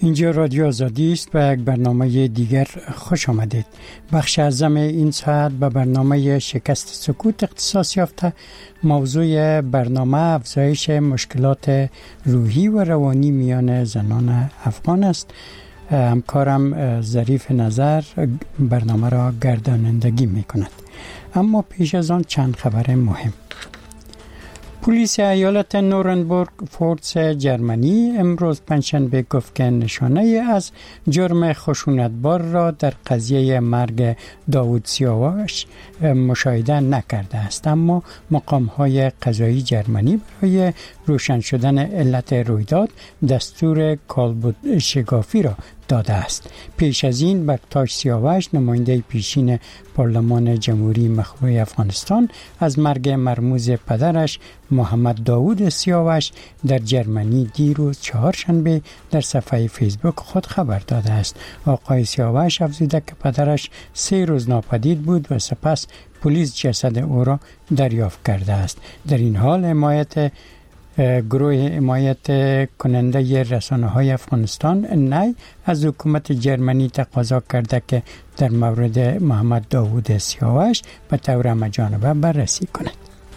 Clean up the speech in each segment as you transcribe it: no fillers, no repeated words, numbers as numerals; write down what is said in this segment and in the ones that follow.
اینجا رادیو آزادی است و یک برنامه دیگر خوش آمدید. بخش اعظم این ساعت به برنامه شکست سکوت اختصاص یافته. موضوع برنامه افزایش مشکلات روحی و روانی میان زنان افغان است. همکارم ظریف نظر برنامه را گردانندگی می کند. اما پیش از آن چند خبر مهم. پلیس ایالت نورنبورگ فورس جرمنی امروز پنجشنبه گفت که نشانه از جرم خشونتبار را در قضیه مرگ داوود سیاوش مشاهده نکرده است، اما مقام‌های قضایی جرمنی برای روشن شدن علت رویداد دستور کالبد شگافی را داده است. پیش از این بکتاش سیاوش نماینده پیشین پارلمان جمهوری مخلوع افغانستان از مرگ مرموز پدرش محمد داوود سیاوش در جرمنی دیروز چهارشنبه در صفحه فیسبوک خود خبر داده است. آقای سیاوش افزوده که پدرش 3 روز ناپدید بود و سپس پلیس جسد او را دریافت کرده است. در این حال گروه حمایت کننده رسانه‌های افغانستان نی از حکومت جرمنی تقاضا کرده که در مورد محمد داوود سیاوش به طور همه‌جانبه بررسی کند.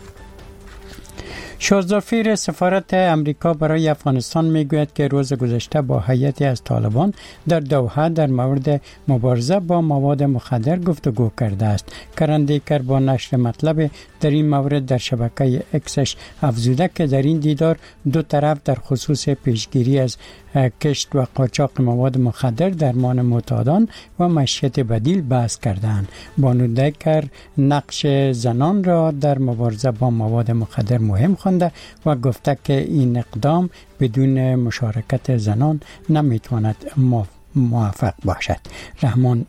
شازدارفیر سفارت امریکا برای افغانستان میگوید که روز گذشته با هیئتی از طالبان در دوحه در مورد مبارزه با مواد مخدر گفتگو کرده است. کرندیکر با نشر مطلب در این مورد در شبکه اکسش افزوده که در این دیدار دو طرف در خصوص پیشگیری از کشت و قاچاق مواد مخدر، درمان معتادان و معیشت بدیل بحث کردند. بانو دیکر نقش زنان را در مبارزه با مواد مخدر مهم خوانده و گفته که این اقدام بدون مشارکت زنان نمیتواند موفق باشد. رحمان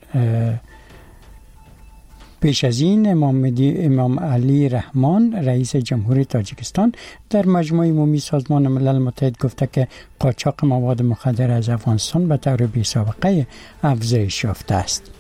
پیش از این امام علی رحمان رئیس جمهوری تاجیکستان در مجمع عمومی سازمان ملل متحد گفته که قاچاق مواد مخدر از افغانستان به طور بی‌سابقه افزایش یافته است.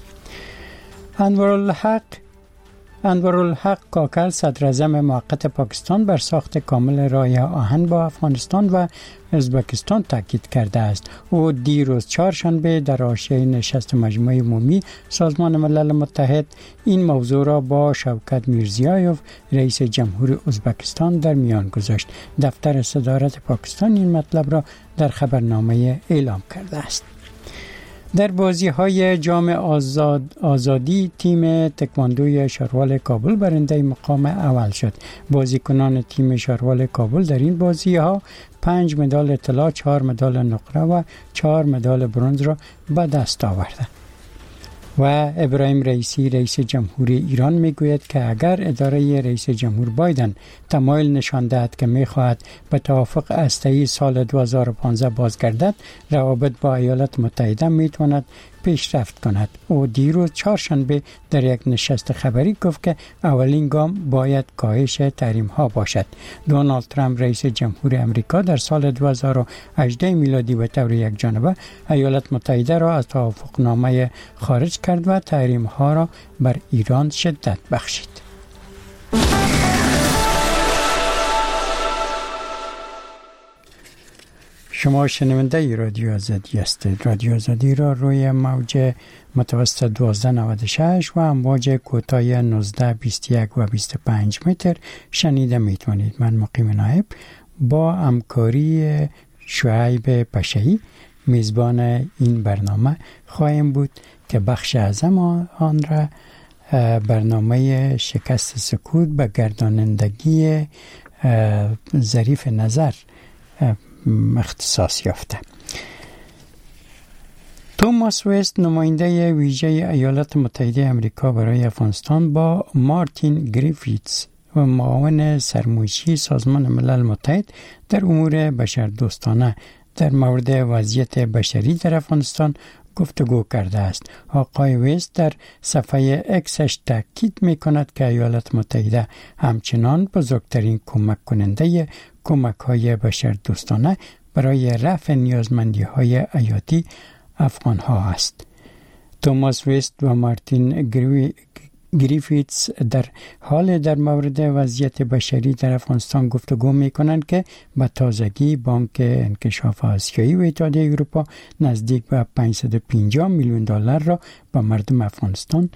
انورالحق کاکل صدر اعظم موقت پاکستان بر ساخت کامل راه آهن با افغانستان و ازبکستان تاکید کرده است. او دیروز چهارشنبه در حاشیه نشست مجمع عمومی سازمان ملل متحد این موضوع را با شوکت میرزیایوف رئیس جمهور ازبکستان در میان گذاشت. دفتر صدارت پاکستان این مطلب را در خبرنامه اعلام کرده است. در بازی‌های جام آزادی تیم تکواندوی شاروال کابل برنده مقام اول شد. بازیکنان تیم شاروال کابل در این بازی‌ها 5 مدال طلا، 4 مدال نقره و 4 مدال برنز را به دست آوردند. و ابراهیم رئیسی رئیس جمهوری ایران میگوید که اگر اداره رئیس جمهور بایدن تمایل نشان دهد که میخواهد به توافق هسته‌ای سال 2015 بازگردد، روابط با ایالات متحده میتواند پیشرفت کند. او دیروز چهارشنبه در یک نشست خبری گفت که اولین گام باید کاهش تحریم ها باشد. دونالد ترامپ رئیس جمهور امریکا در سال 2018 میلادی به طور یکجانبه ایالات متحده را از توافقنامه خارج کرد و تحریم ها را بر ایران شدت بخشید. شما شنونده رادیو آزادی هستید. رادیو آزادی را روی موج متوسط 1296 و امواج کوتاه 19، 21 و 25 متر شنیده میتونید. من مقیم نایب با همکاری شعیب پشهی میزبان این برنامه خواهیم بود که بخش اعظم آن را برنامه شکست سکوت به گردانندگی ظریف نظر اختصاص یافته. توماس وست نماینده ویژه ایالات متحده آمریکا برای افغانستان با مارتین گریفیتس و معاون سرمایشی سازمان ملل متحد در امور بشردوستانه در مورد وضعیت بشری در افغانستان گفتگو کرده است. آقای وست در صفحه اکسش تاکید می کند که ایالات متحده همچنان بزرگترین کمک کننده کمک های بشردوستانه برای رفع نیازمندی های حیاتی افغان ها است. توماس وست و مارتین گریفیتس در حال در مورد وضعیت بشری در افغانستان گفتگو می‌کنند که به تازگی بانک انکشاف آسیایی و اتحادیه اروپا نزدیک به 550 میلیون دلار را به مردم افغانستان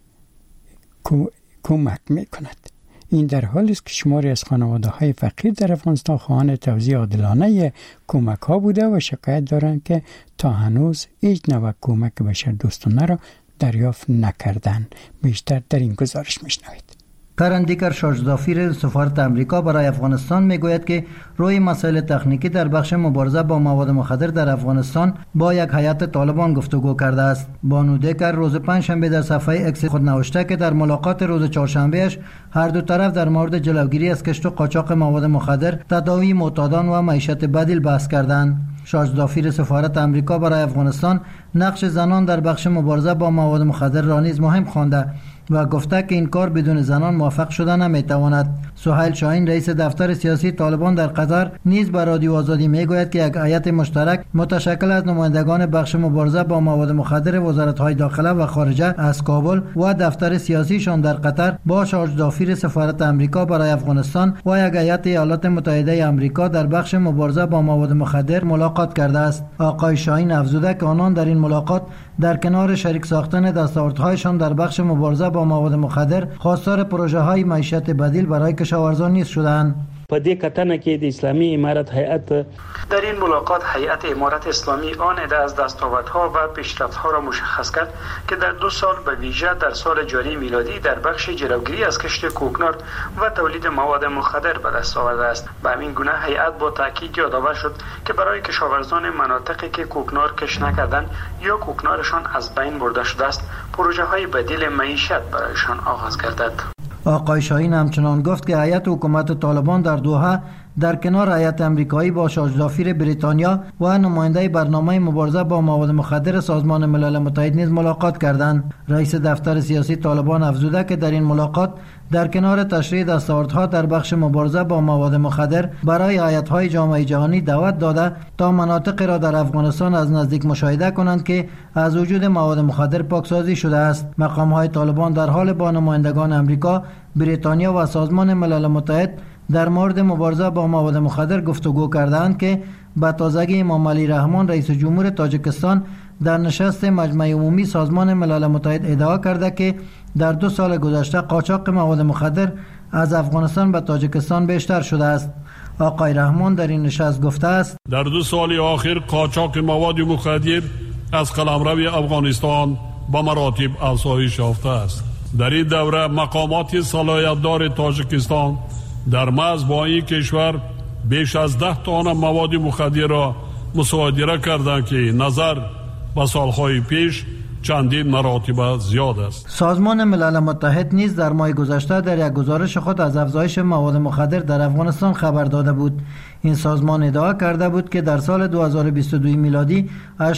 کمک می‌کند. این در حالی است که شماری از خانواده‌های فقیر در افغانستان خواهان توزیع عادلانه کمک‌ها بوده و شکایت دارند که تا هنوز هیچ نوع کمک بشردوستانه را دریافت نکردند. بیشتر در این گزارش میشنوید. کرندیکر شاجدافیر سفارت آمریکا برای افغانستان میگوید که روی مسائل تکنیکی در بخش مبارزه با مواد مخدر در افغانستان با یک هیئت طالبان گفتگو کرده است. بانو دیکر روز پنجشنبه در صفحه اکس خود نوشته که در ملاقات روز چهارشنبهش هر دو طرف در مورد جلوگیری از کشت و قاچاق مواد مخدر، تداوی معتادان و معیشت بدیل بحث کردند. شاجدافیر سفارت آمریکا برای افغانستان نقش زنان در بخش مبارزه با مواد مخدر را نیز مهم خوانده و گفته که این کار بدون زنان موفق شده نمیتواند. سهیل شاهین رئیس دفتر سیاسی طالبان در قطر نیز به رادیو آزادی میگوید که یک هیئت مشترک متشکل از نمایندگان بخش مبارزه با مواد مخدر وزارت‌های داخله و خارجه از کابل و دفتر سیاسیشان در قطر با شاجدافیر سفارت آمریکا برای افغانستان و یک هیئت ایالات متحده آمریکا در بخش مبارزه با مواد مخدر ملاقات کرده است. آقای شاهین افزوده که آنان در این ملاقات در کنار شریک ساختن دستاوردهایشان در بخش مبارزه با مواد مخدر خواستار پروژه‌های معیشت بدیل برای کشاورزان نیز شدند. په دې کتنه کې د اسلامي امارت هیئت در این ملاقات هیئت امارت اسلامی آمده از دستاوردها و پیشرفت‌ها را مشخص کرد که در 2 سال به ویژه در سال جاری میلادی در بخش جلوگیری از کشت کوکنار و تولید مواد مخدر به دست آورده است. به همین گونه هیئت با تاکید یادآور شد که برای کشاورزان مناطقی که کوکنار کشت نکردند یا کوکنارشان از بین برده شده است، پروژه‌های بدیل معیشت برایشان آغاز گردد. آقای شاهین همچنان گفت که هیئت حکومت طالبان در دوحه در کنار هیئت آمریکایی با شاجدافیر بریتانیا و نماینده برنامه مبارزه با مواد مخدر سازمان ملل متحد نیز ملاقات کردند. رئیس دفتر سیاسی طالبان افزوده که در این ملاقات در کنار تشریح دستاوردها در بخش مبارزه با مواد مخدر برای هیئت‌های جامعه جهانی دعوت داده تا مناطق را در افغانستان از نزدیک مشاهده کنند که از وجود مواد مخدر پاکسازی شده است. مقام‌های طالبان در حال با نمایندگان آمریکا، بریتانیا و سازمان ملل متحد در مورد مبارزه با مواد مخدر گفتگو کردند که به تازگی امام علی رحمان رئیس جمهور تاجیکستان در نشست مجمع عمومی سازمان ملل متحد ادعا کرده که در 2 سال گذشته قاچاق مواد مخدر از افغانستان به تاجیکستان بیشتر شده است. آقای رحمان در این نشست گفته است در 2 سال آخر قاچاق مواد مخدر از قلمرو افغانستان با مراتب افزایش یافته است. در این دوره مقامات صلاحیت‌دار تاجیکستان در مرز با این کشور بیش از 10 تن مواد مخدر را مصادره کردند که نظر به سالهای پیش چندین مراتب زیاد است. سازمان ملل متحد نیز در ماه گذشته در یک گزارش خود از افزایش مواد مخدر در افغانستان خبر داده بود. این سازمان ادعا کرده بود که در سال 2022 میلادی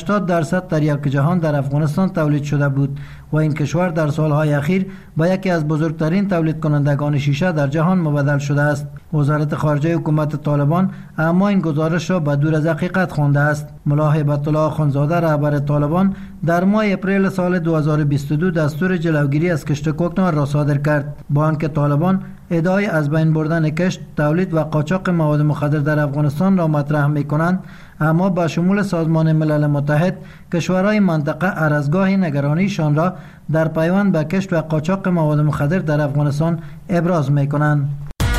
80% تریاک جهان در افغانستان تولید شده بود و این کشور در سالهای اخیر به یکی از بزرگترین تولید کنندگان شیشه در جهان مبدل شده است. وزارت خارجه حکومت طالبان اما این گزارش را به دور از حقیقت خوانده است. ملا هیبت الله آخوندزاده رهبر طالبان در ماه اپریل سال 2022 دستور جلوگیری از کشت کوکنار را صادر کرد، با آنکه طالبان ادعای از بین بردن کشت، تولید و قاچاق مواد مخدر در افغانستان را مطرح می‌کنند، اما با شمول سازمان ملل متحد کشورهای منطقه عرضگاه نگرانیشان را در پیوند به کشت و قاچاق مواد مخدر در افغانستان ابراز می‌کنند.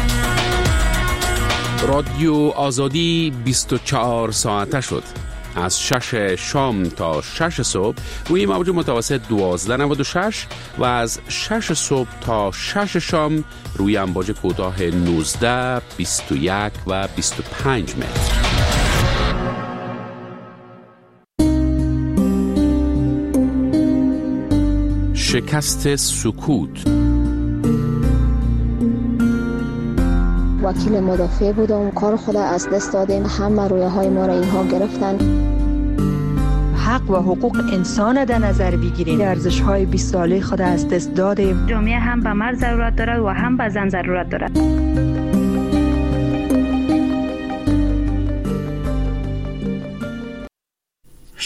رادیو آزادی 24 ساعته شد. از 6 شام تا 6 صبح روی موج متوسط 1296 و از 6 صبح تا 6 شام روی امواج کوتاه 19، 21 و 25 متر. شکست سکوت. وکیل مدافع بودم، کار خود از دست دادیم، همه رویاهای ما را اینها گرفتن. حق و حقوق انسان در نظر بگیریم، ارزش‌های 20 ساله خود از دست دادیم. جامعه هم به مرد ضرورت دارد و هم به زن ضرورت دارد.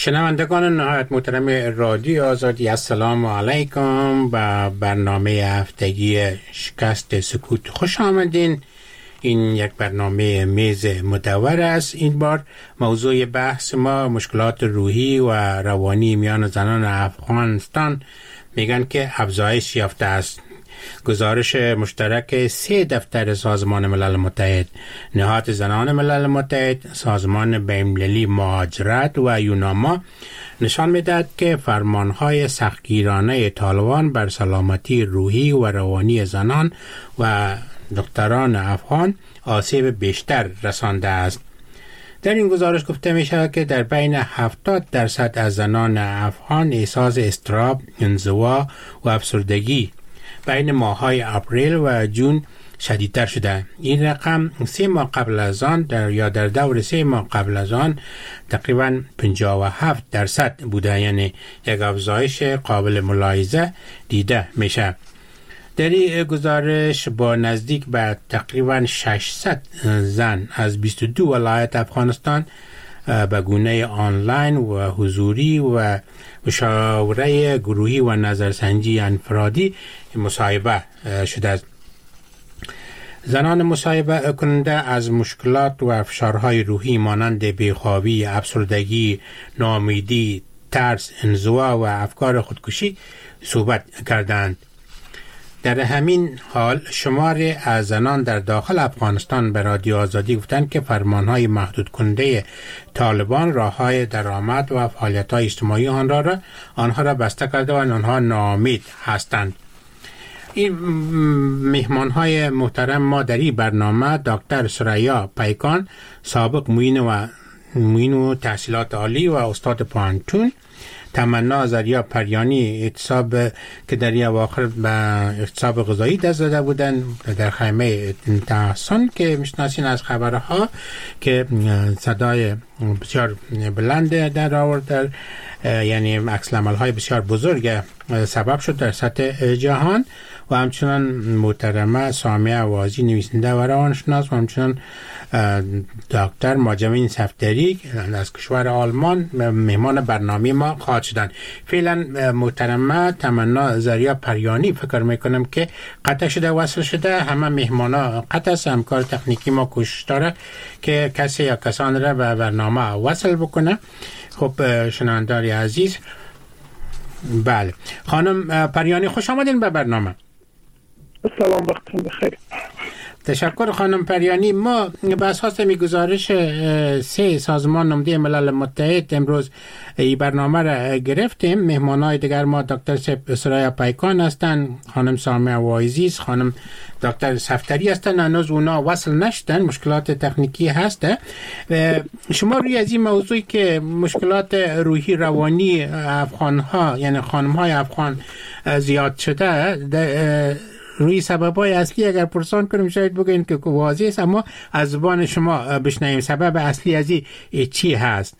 شنوندگان نهایت محترم رادیو آزادی، السلام علیکم. با برنامه هفتگی شکست سکوت خوش آمدین. این یک برنامه میز مدور است. این بار موضوع بحث ما مشکلات روحی و روانی میان زنان افغانستان میگن که افزایش یافته است. گزارش مشترک 3 دفتر سازمان ملل متحد، نهاد زنان ملل متحد، سازمان بین‌المللی مهاجرت و یوناما نشان می‌دهد که فرمانهای سختگیرانه طالبان بر سلامتی روحی و روانی زنان و دختران افغان آسیب بیشتر رسانده است. در این گزارش گفته می شود که در بین 70% از زنان افغان احساس اضطراب، انزوا و افسردگی بین ماه‌های اپریل و جون شدیدتر شده. این رقم 3 ماه قبل از آن در دور 3 ماه قبل از آن تقریباً 57% بوده، یعنی یک افزایش قابل ملاحظه دیده میشه. در این گزارش با نزدیک به تقریباً 600 زن از 22 ولایت افغانستان به گونه آنلاین و حضوری و مشاوره گروهی و نظرسنجی انفرادی مصاحبه شده است. زنان مصاحبه کننده از مشکلات و فشارهای روحی مانند بیخوابی، افسردگی، ناامیدی، ترس، انزوا و افکار خودکشی صحبت کردند. در همین حال شماری از زنان در داخل افغانستان به رادیو آزادی گفتند که فرمانهای محدود کننده طالبان راههای درآمد و فعالیت‌های اجتماعی آنها را بسته کرده و آنها ناامید هستند. این مهمانهای محترم ما در این برنامه دکتر سریا پیکان، سابق معین و تحصیلات عالی و استاد پانتون، تمنا زریا پریانی، اعتصاب که در این اواخر به اعتصاب غذایی دست زده بودن در خیمه تحسن که میشناسین از خبرها که صدای بسیار بلند در آورد، یعنی عکس العمل‌های بسیار بزرگ سبب شد در سطح جهان، و همچنان محترمه سامیه وازی نویسنده و روانشناس و همچنان دکتر ماجمین صفدری از کشور آلمان مهمان برنامه ما خواهد شدن. فعلا محترمه تمنا زریا پریانی فکر میکنم که قطع شده وصل شده. همه مهمانا قطع است. همکار تکنیکی ما کوشش داره که کسی یا کسان را به برنامه وصل بکنه. خب شنوندگان عزیز، بله خانم پریانی خوش آمدین به برنامه. سلام، وقتتون بخیر. تشکر خانم پریانی. ما به اساس گزارش 3 سازمان نماینده ملل متحد امروز این برنامه را گرفتیم. مهمانای دیگر ما دکتر سریا پیکان هستند، خانم سامیه وایزی، خانم دکتر صفدری هستند. هنوز اونا وصل نشدن، مشکلات تکنیکی هسته. شما روی از این موضوعی که مشکلات روحی روانی افغان‌ها یعنی خانم‌های افغان زیاد شده، روی سبب‌های اصلی اگر پرسان کنیم شاید بگین که واضح است، اما از زبان شما بشنویم سبب اصلی از این چی هست؟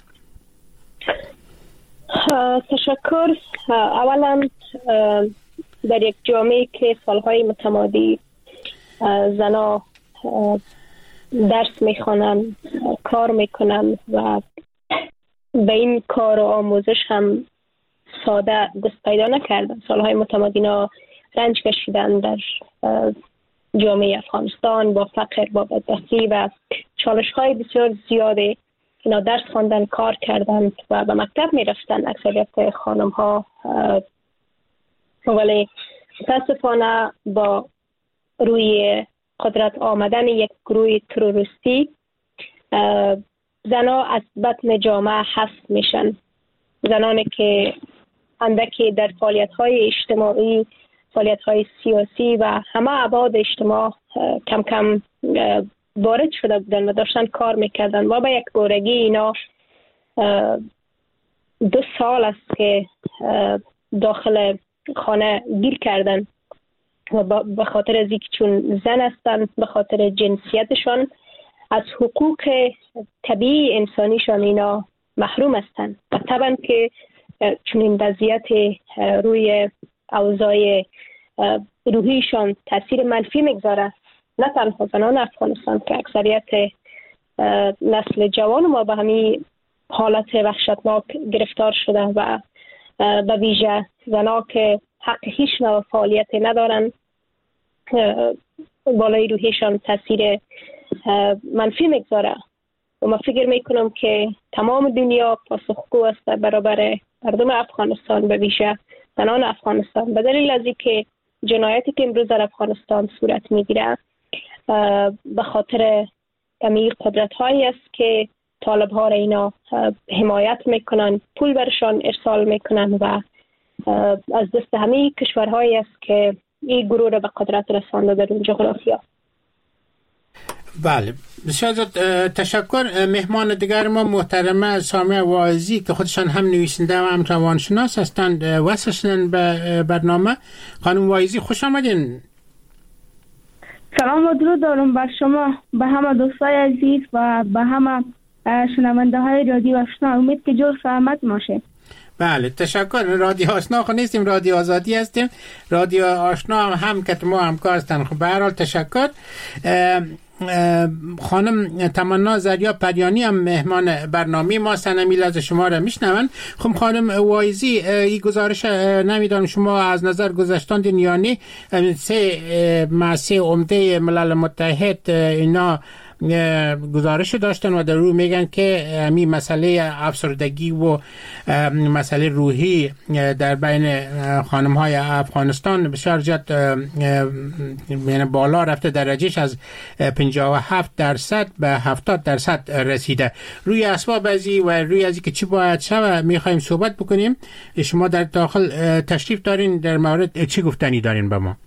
تشکر. اولا در یک جامعه که سالهای متمادی زنا درس میخوانن، کار میکنن و به این کار و آموزش هم ساده دست پیدا نکردن، سالهای متمادی رنج کشیدن در جامعه افغانستان با فقر، با بدبختی و چالش‌های بسیار زیاده. اینا درس خواندن، کار کردن و به مکتب میرفتن اکثریت خانم‌ها، ولی متاسفانه با روی قدرت آمدن یک گروه تروریستی زنها از بطن جامعه حذف میشن. زنانی که اندکی در فعالیت‌های اجتماعی، فعالیت‌های سیاسی و همه ابعاد اجتماع کم کم وارد شده بودن و داشتن کار میکردن و به یک بارگی اینا 2 سال است که داخل خانه گیر کردن و به خاطر از اینکه چون زن هستن، به خاطر جنسیتشان از حقوق طبیعی انسانیشان اینا محروم هستن. و طبعا که چون این وضعیت روی اوضاع روحیشان تاثیر منفی میگذاره، نه تنها زنان افغانستان که اکثریت نسل جوان ما به همین حالت وحشتناک گرفتار شده و به ویژه زنها که حق هیچ نوع فعالیت ندارن بالای روحیشان تاثیر منفی میگذاره و من فکر میکنم که تمام دنیا پاسخگو است برابر مردم افغانستان به ویژه زنان افغانستان به دلیل از اینکه جنایتی که امروز در افغانستان صورت میگیره به خاطر کمی قدرت هایی است که طالب ها را اینا حمایت میکنن، پول برشان ارسال میکنن و از دست همه کشورهایی است که این گروه را به قدرت رسانده در اون جغرافیا. بله، بسیار تشکر. مهمان دیگر ما محترمه سامیه واعظی که خودشان هم نویسنده و هم روانشناس هستند وصل شدن به برنامه. خانم واعظی خوش آمدین. سلام و درود دارم بر شما، به همه دوستای عزیز و به همه شنونده های رادیو آشنا. امید که جور سلامت باشه. بله تشکر. رادیو آشنا خو نیستیم، رادیو آزادی هستیم. رادیو آشنا هم که ما همکار هستن. خب به هر حال تشکر. خانم تمنا زریا پریانی هم مهمان برنامه ما سنمیل از شما را میشنون. خب خانم واعظی، این گزارش نمیدونم شما از نظر گذشتان دنیانی سه عمده ملل متحد اینا گزارش داشتن و در رو میگن که همین مسئله افسردگی و مسئله روحی در بین خانم های افغانستان بسیار زیاد یعنی بالا رفته، درجهش از 57% به 70% رسیده. روی اسباب ازی و روی ازی که چی باید شوه میخوایم صحبت بکنیم. شما در داخل تشریف دارین، در مورد چی گفتنی دارین به ما؟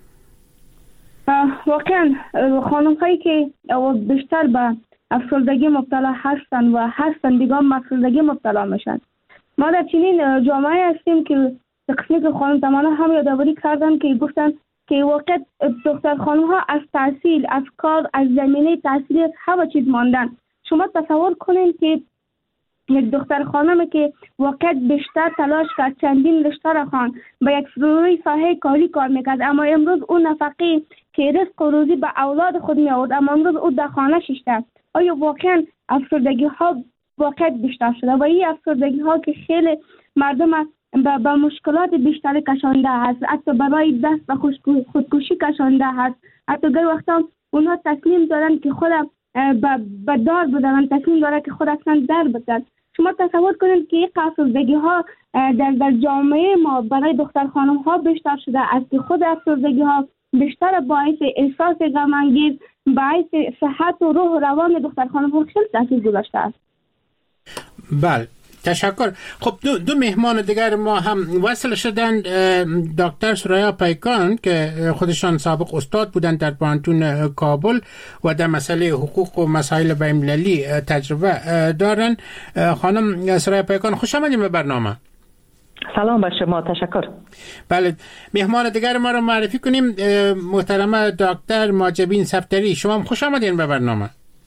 واقعا خانم هایی که بیشتر به افسردگی مبتلا هستن دیگه هم افسردگی مبتلا میشن. ما در چنین جامعه هستیم که قسمی که خانم تمانا هم یادآوری کردن که گفتن که واقع دختر خانم ها از تحصیل، از کار، از زمینه تحصیلی همه چیز ماندن. شما تصور کنین که یک دختر خانمی که واقعا بیشتر تلاش کرد، چندین رشته را خواند، به یک روی ساحه کاری کار میکرد، اما امروز اون نفقه که رزق و روزی به اولاد خود می آورد اما امروز او در خانه شیشته. آیا واقعا افسردگی ها واقعا بیشتر شده و این افسردگی ها که خیلی مردم به مشکلات بیشتر کشانده هست، حتی برای دست به خودکشی کشانده هست. حتی گر وقتا اونها تصمیم دارن که خود به دار بدن، تصمیم دارن که خود اصلا در بدن. شما تصور کنید که این افسردگی ها در جامعه ما برای دختر خانم ها بیشتر شده است که خود افسردگی ها بیشتر باعث احساس غم‌انگیز، باعث صحت و روح و روان دختر خانم ها خیلی تاثیر گذاشته است. بله تشکر. خب دو مهمان دیگر ما هم وصل شدن. دکتر سریا پیکان که خودشان سابق استاد بودند در پانتون کابل و در مسئله حقوق و مسائل بین‌المللی تجربه دارن. خانم سریا پیکان خوش آمدید به برنامه. سلام بر شما، تشکر. بله، مهمان دیگر ما رو معرفی کنیم. محترمه دکتر ماجبین صفتری، شما هم خوش آمدین به برنامه.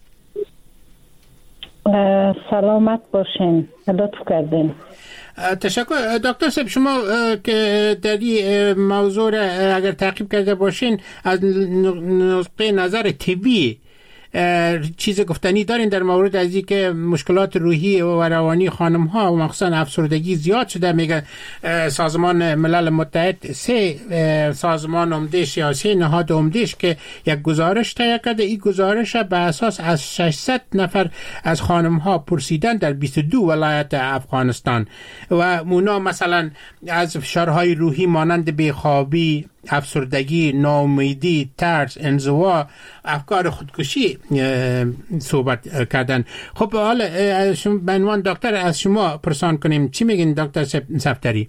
سلامت باشین، لطف کردین. تشکر. دکتر صاحب، شما که در این موضوع اگر تعقیب کرده باشین از نقطه نظر طبی چیز گفتنی دارین در مورد از اینکه مشکلات روحی و روانی خانم ها و مخصوصا افسردگی زیاد شده؟ میگه سازمان ملل متحد 3 سازمان عمده‌اش یا 3 نهاد عمده‌اش که یک گزارش تهیه کرده. این گزارش به اساس از 600 نفر از خانم ها پرسیدن در 22 ولایت افغانستان و اونا مثلا از فشارهای روحی مانند بیخوابی، افسردگی، ناامیدی، ترس، انزوا، افکار خودکشی صحبت کردن. خب حالا به عنوان دکتر از شما پرسان کنیم، چی میگین دکتر صفتری؟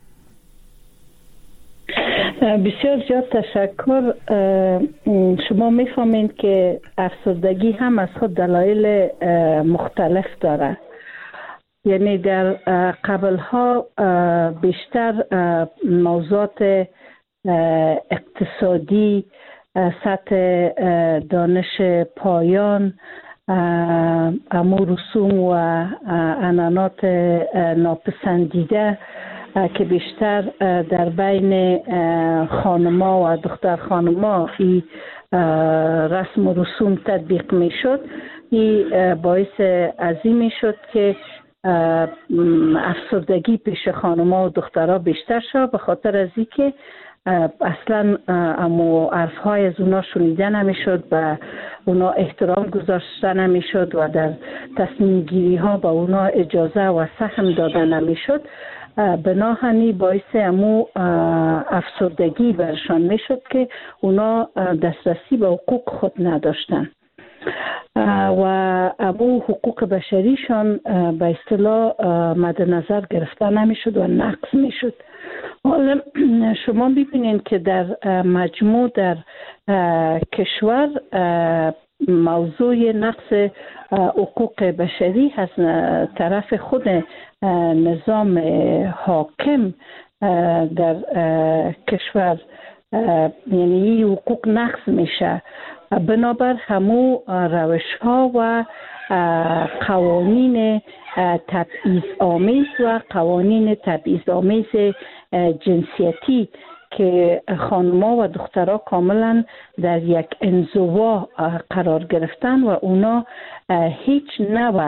بسیار زیاد تشکر. شما میفهمین که افسردگی هم از خود دلایل مختلف داره. یعنی در قبلها بیشتر موضوعات اقتصادی، سطح دانش پایان، امور رسوم و عنعنات ناپسندیده که بیشتر در بین خانما و دختر خانما این رسم و رسوم تطبیق می شد، این باعث عظیمی شد که افسردگی پیش خانم‌ها و دخترها بیشتر شد، به خاطر از اینکه اصلا امو عرفهای از اونا شنیده نمیشد و اونا احترام گذاشته نمیشد و در تصمیم گیری ها با اونا اجازه و سهم داده نمیشد. بناهنی باعث امو افسردگی برشان میشد که اونا دسترسی به حقوق خود نداشتن و امو حقوق بشریشان به اصطلاح مد نظر گرفته نمیشد و نقض میشد. حالا شما ببینید که در مجموع در کشور موضوع نقض حقوق بشری از طرف خود نظام حاکم در کشور، یعنی حقوق نقض میشه، بنابر همو روش ها و قوانین تبعیض آمیز و قوانین تبعیض آمیز جنسیتی که خانم‌ها و دخترها کاملا در یک انزوا قرار گرفتن و اونا هیچ نوع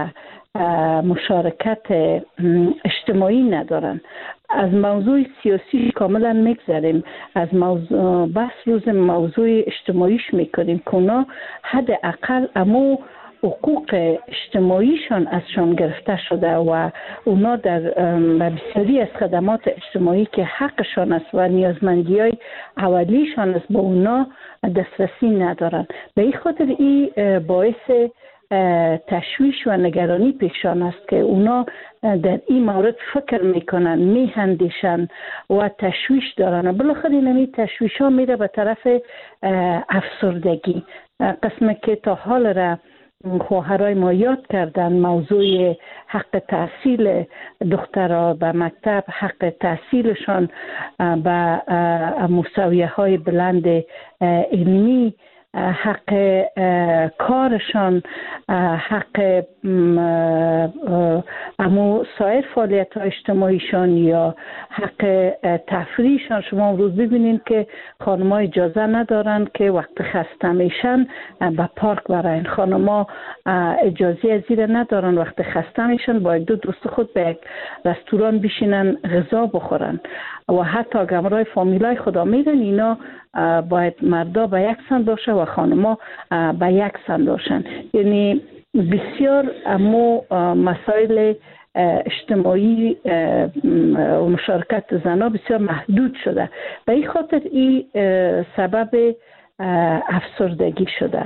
مشارکت اجتماعی ندارن. از موضوع سیاسی کاملا میگذریم، از موضوع بس روز موضوع اجتماعیش میکنیم که اونا حداقل امو حقوق اجتماعیشان ازشان گرفته شده و اونا در بسیاری از خدمات اجتماعی که حقشان است و نیازمندی های اولیشان است با اونا دسترسی ندارن. به این خاطر این باعث تشویش و نگرانی پیشان است که اونا در این مورد فکر میکنن، میهندیشن و تشویش دارن و بالاخره این تشویش ها میره به طرف افسردگی. قسمی که تا حال را خواهرای ما یاد کردن، موضوع حق تحصیل دخترها به مکتب، حق تحصیلشان به مساویه های بلند علمی، حق کارشان، حق امو سایر فعالیت های اجتماعیشان یا حق تفریحشان. شما امروز ببینید که خانم‌ها اجازه ندارن که وقت خسته میشن به پارک برن. خانم‌ها اجازه از این ندارن وقت خسته میشن با دو دوست خود به یک رستوران بشینن غذا بخورن و حتی گمرای فامیلای خدا میرن. اینا باید مردا به یک سن باشه و خانما به یک سن باشن. یعنی بسیار امو مسائل اجتماعی و مشارکت زنها بسیار محدود شده. به این خاطر این سبب افسردگی شده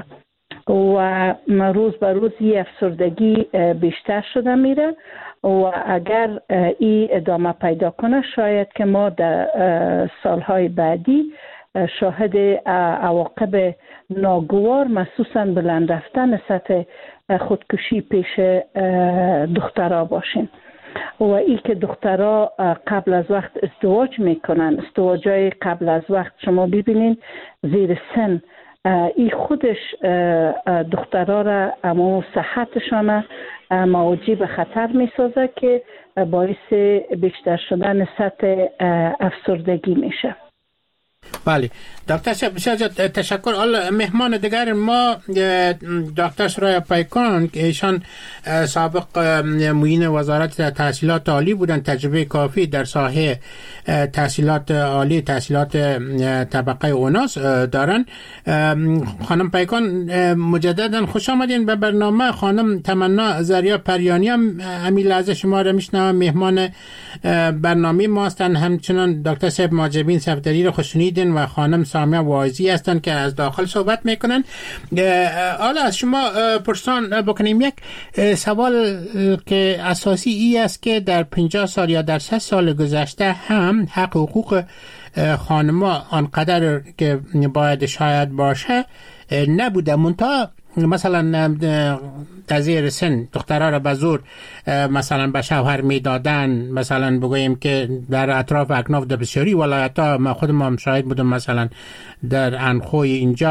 و روز به روز این افسردگی بیشتر شده میره و اگر این ادامه پیدا کنه شاید که ما در سالهای بعدی شاهد عواقب ناگوار مخصوصا بلند رفتن سطح خودکشی پیش دخترها باشیم و این که دخترها قبل از وقت ازدواج میکنن، ازدواجای قبل از وقت شما ببینید زیر سن، این خودش دخترها را اما صحتشان مواجه به خطر میسازه که باعث بیشتر شدن سطح افسردگی میشه. بله دکتر صاحب بسیار تشکر. مهمان دیگر ما دکتر سرای پیکان که ایشان سابق معین وزارت تحصیلات عالی بودن، تجربه کافی در ساحه تحصیلات عالی، تحصیلات طبقه اوناس دارن. خانم پیکان مجددا خوش آمدین به برنامه. خانم تمنا زریا پریانی هم همین لحظه شما را میشنوم، مهمان برنامه ما هستند. همچنان دکتر صاحب ماجبین صفدری رو خوشنیدین و خانم سامیه واعظی هستند که از داخل صحبت میکنن. حالا از شما پرسان بکنیم، یک سوال که اساسی ای است که در 50 سال یا در 100 سال گذشته هم حق حقوق خانم‌ها آنقدر که باید شاید باشه نبوده. منتها مثلا در زیر سن دخترها را به زور مثلا به شوهر میدادن. مثلا بگوییم که در اطراف اکناف در بسیاری ولایت‌ها، ما خودم هم شاهد بودم، مثلا در انخوی اینجا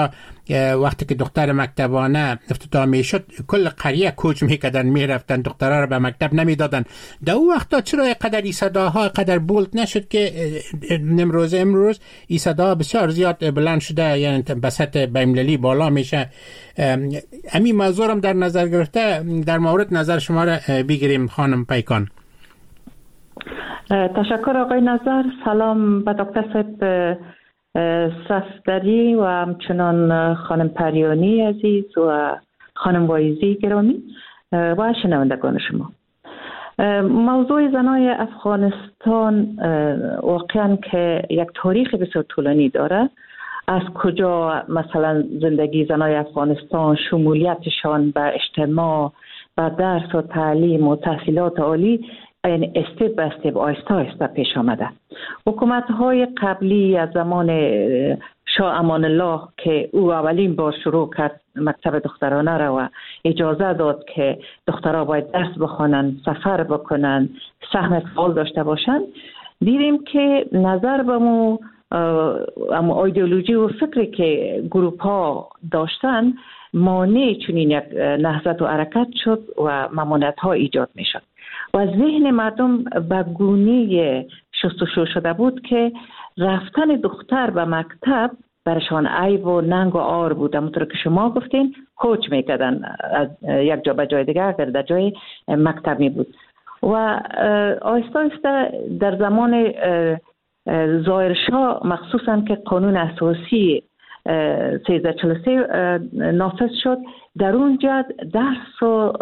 وقتی که دختر مکتبانه افتتاح میشد کل قریه کوچ میکردن میرفتن، دخترها رو به مکتب نمیدادن. در اون وقتا چرا قدر این صداها قدر بولد نشد که امروز این صداها بسیار زیاد بلند شده، یعنی به سطح بین‌المللی بالا میشه؟ همین موضوع هم در نظر گرفته در مورد نظر شما را بگیریم خانم پیکان. تشکر آقای نظر. سلام به دکتر صاحب صفدری و همچنان خانم پریانی عزیز و خانم وایزی گرامی و شنوندگان شما. موضوع زنای افغانستان واقعا که یک تاریخ بسیار طولانی داره. از کجا مثلا زندگی زنای افغانستان، شمولیتشان به اجتماع، به درس و تعلیم و تحصیلات عالی، یعنی استپ به استپ آهسته آهسته پیش آمده. حکومت‌های قبلی از زمان شاه امان الله که او اولین بار شروع کرد مکتب دخترانه را و اجازه داد که دخترها باید درس بخوانند، سفر بکنند، سهم فعال داشته باشند، دیدیم که نظر به اما ایدئولوژی و فکری که گروپ ها داشتن مانع چنین یک نهضت و حرکت شد و ممانعت ها ایجاد می شد و ذهن مردم به گونه شستشو شده بود که رفتن دختر به مکتب برشان عیب و ننگ و عار بود. همونطور که شما گفتین کوچ میکردن از یک جا به جای دیگر اگر در جای مکتب می بود و آهسته آهسته در زمان ظاهرشاه مخصوصا که قانون اساسی 1343 نافذ شد، در اونجا درس و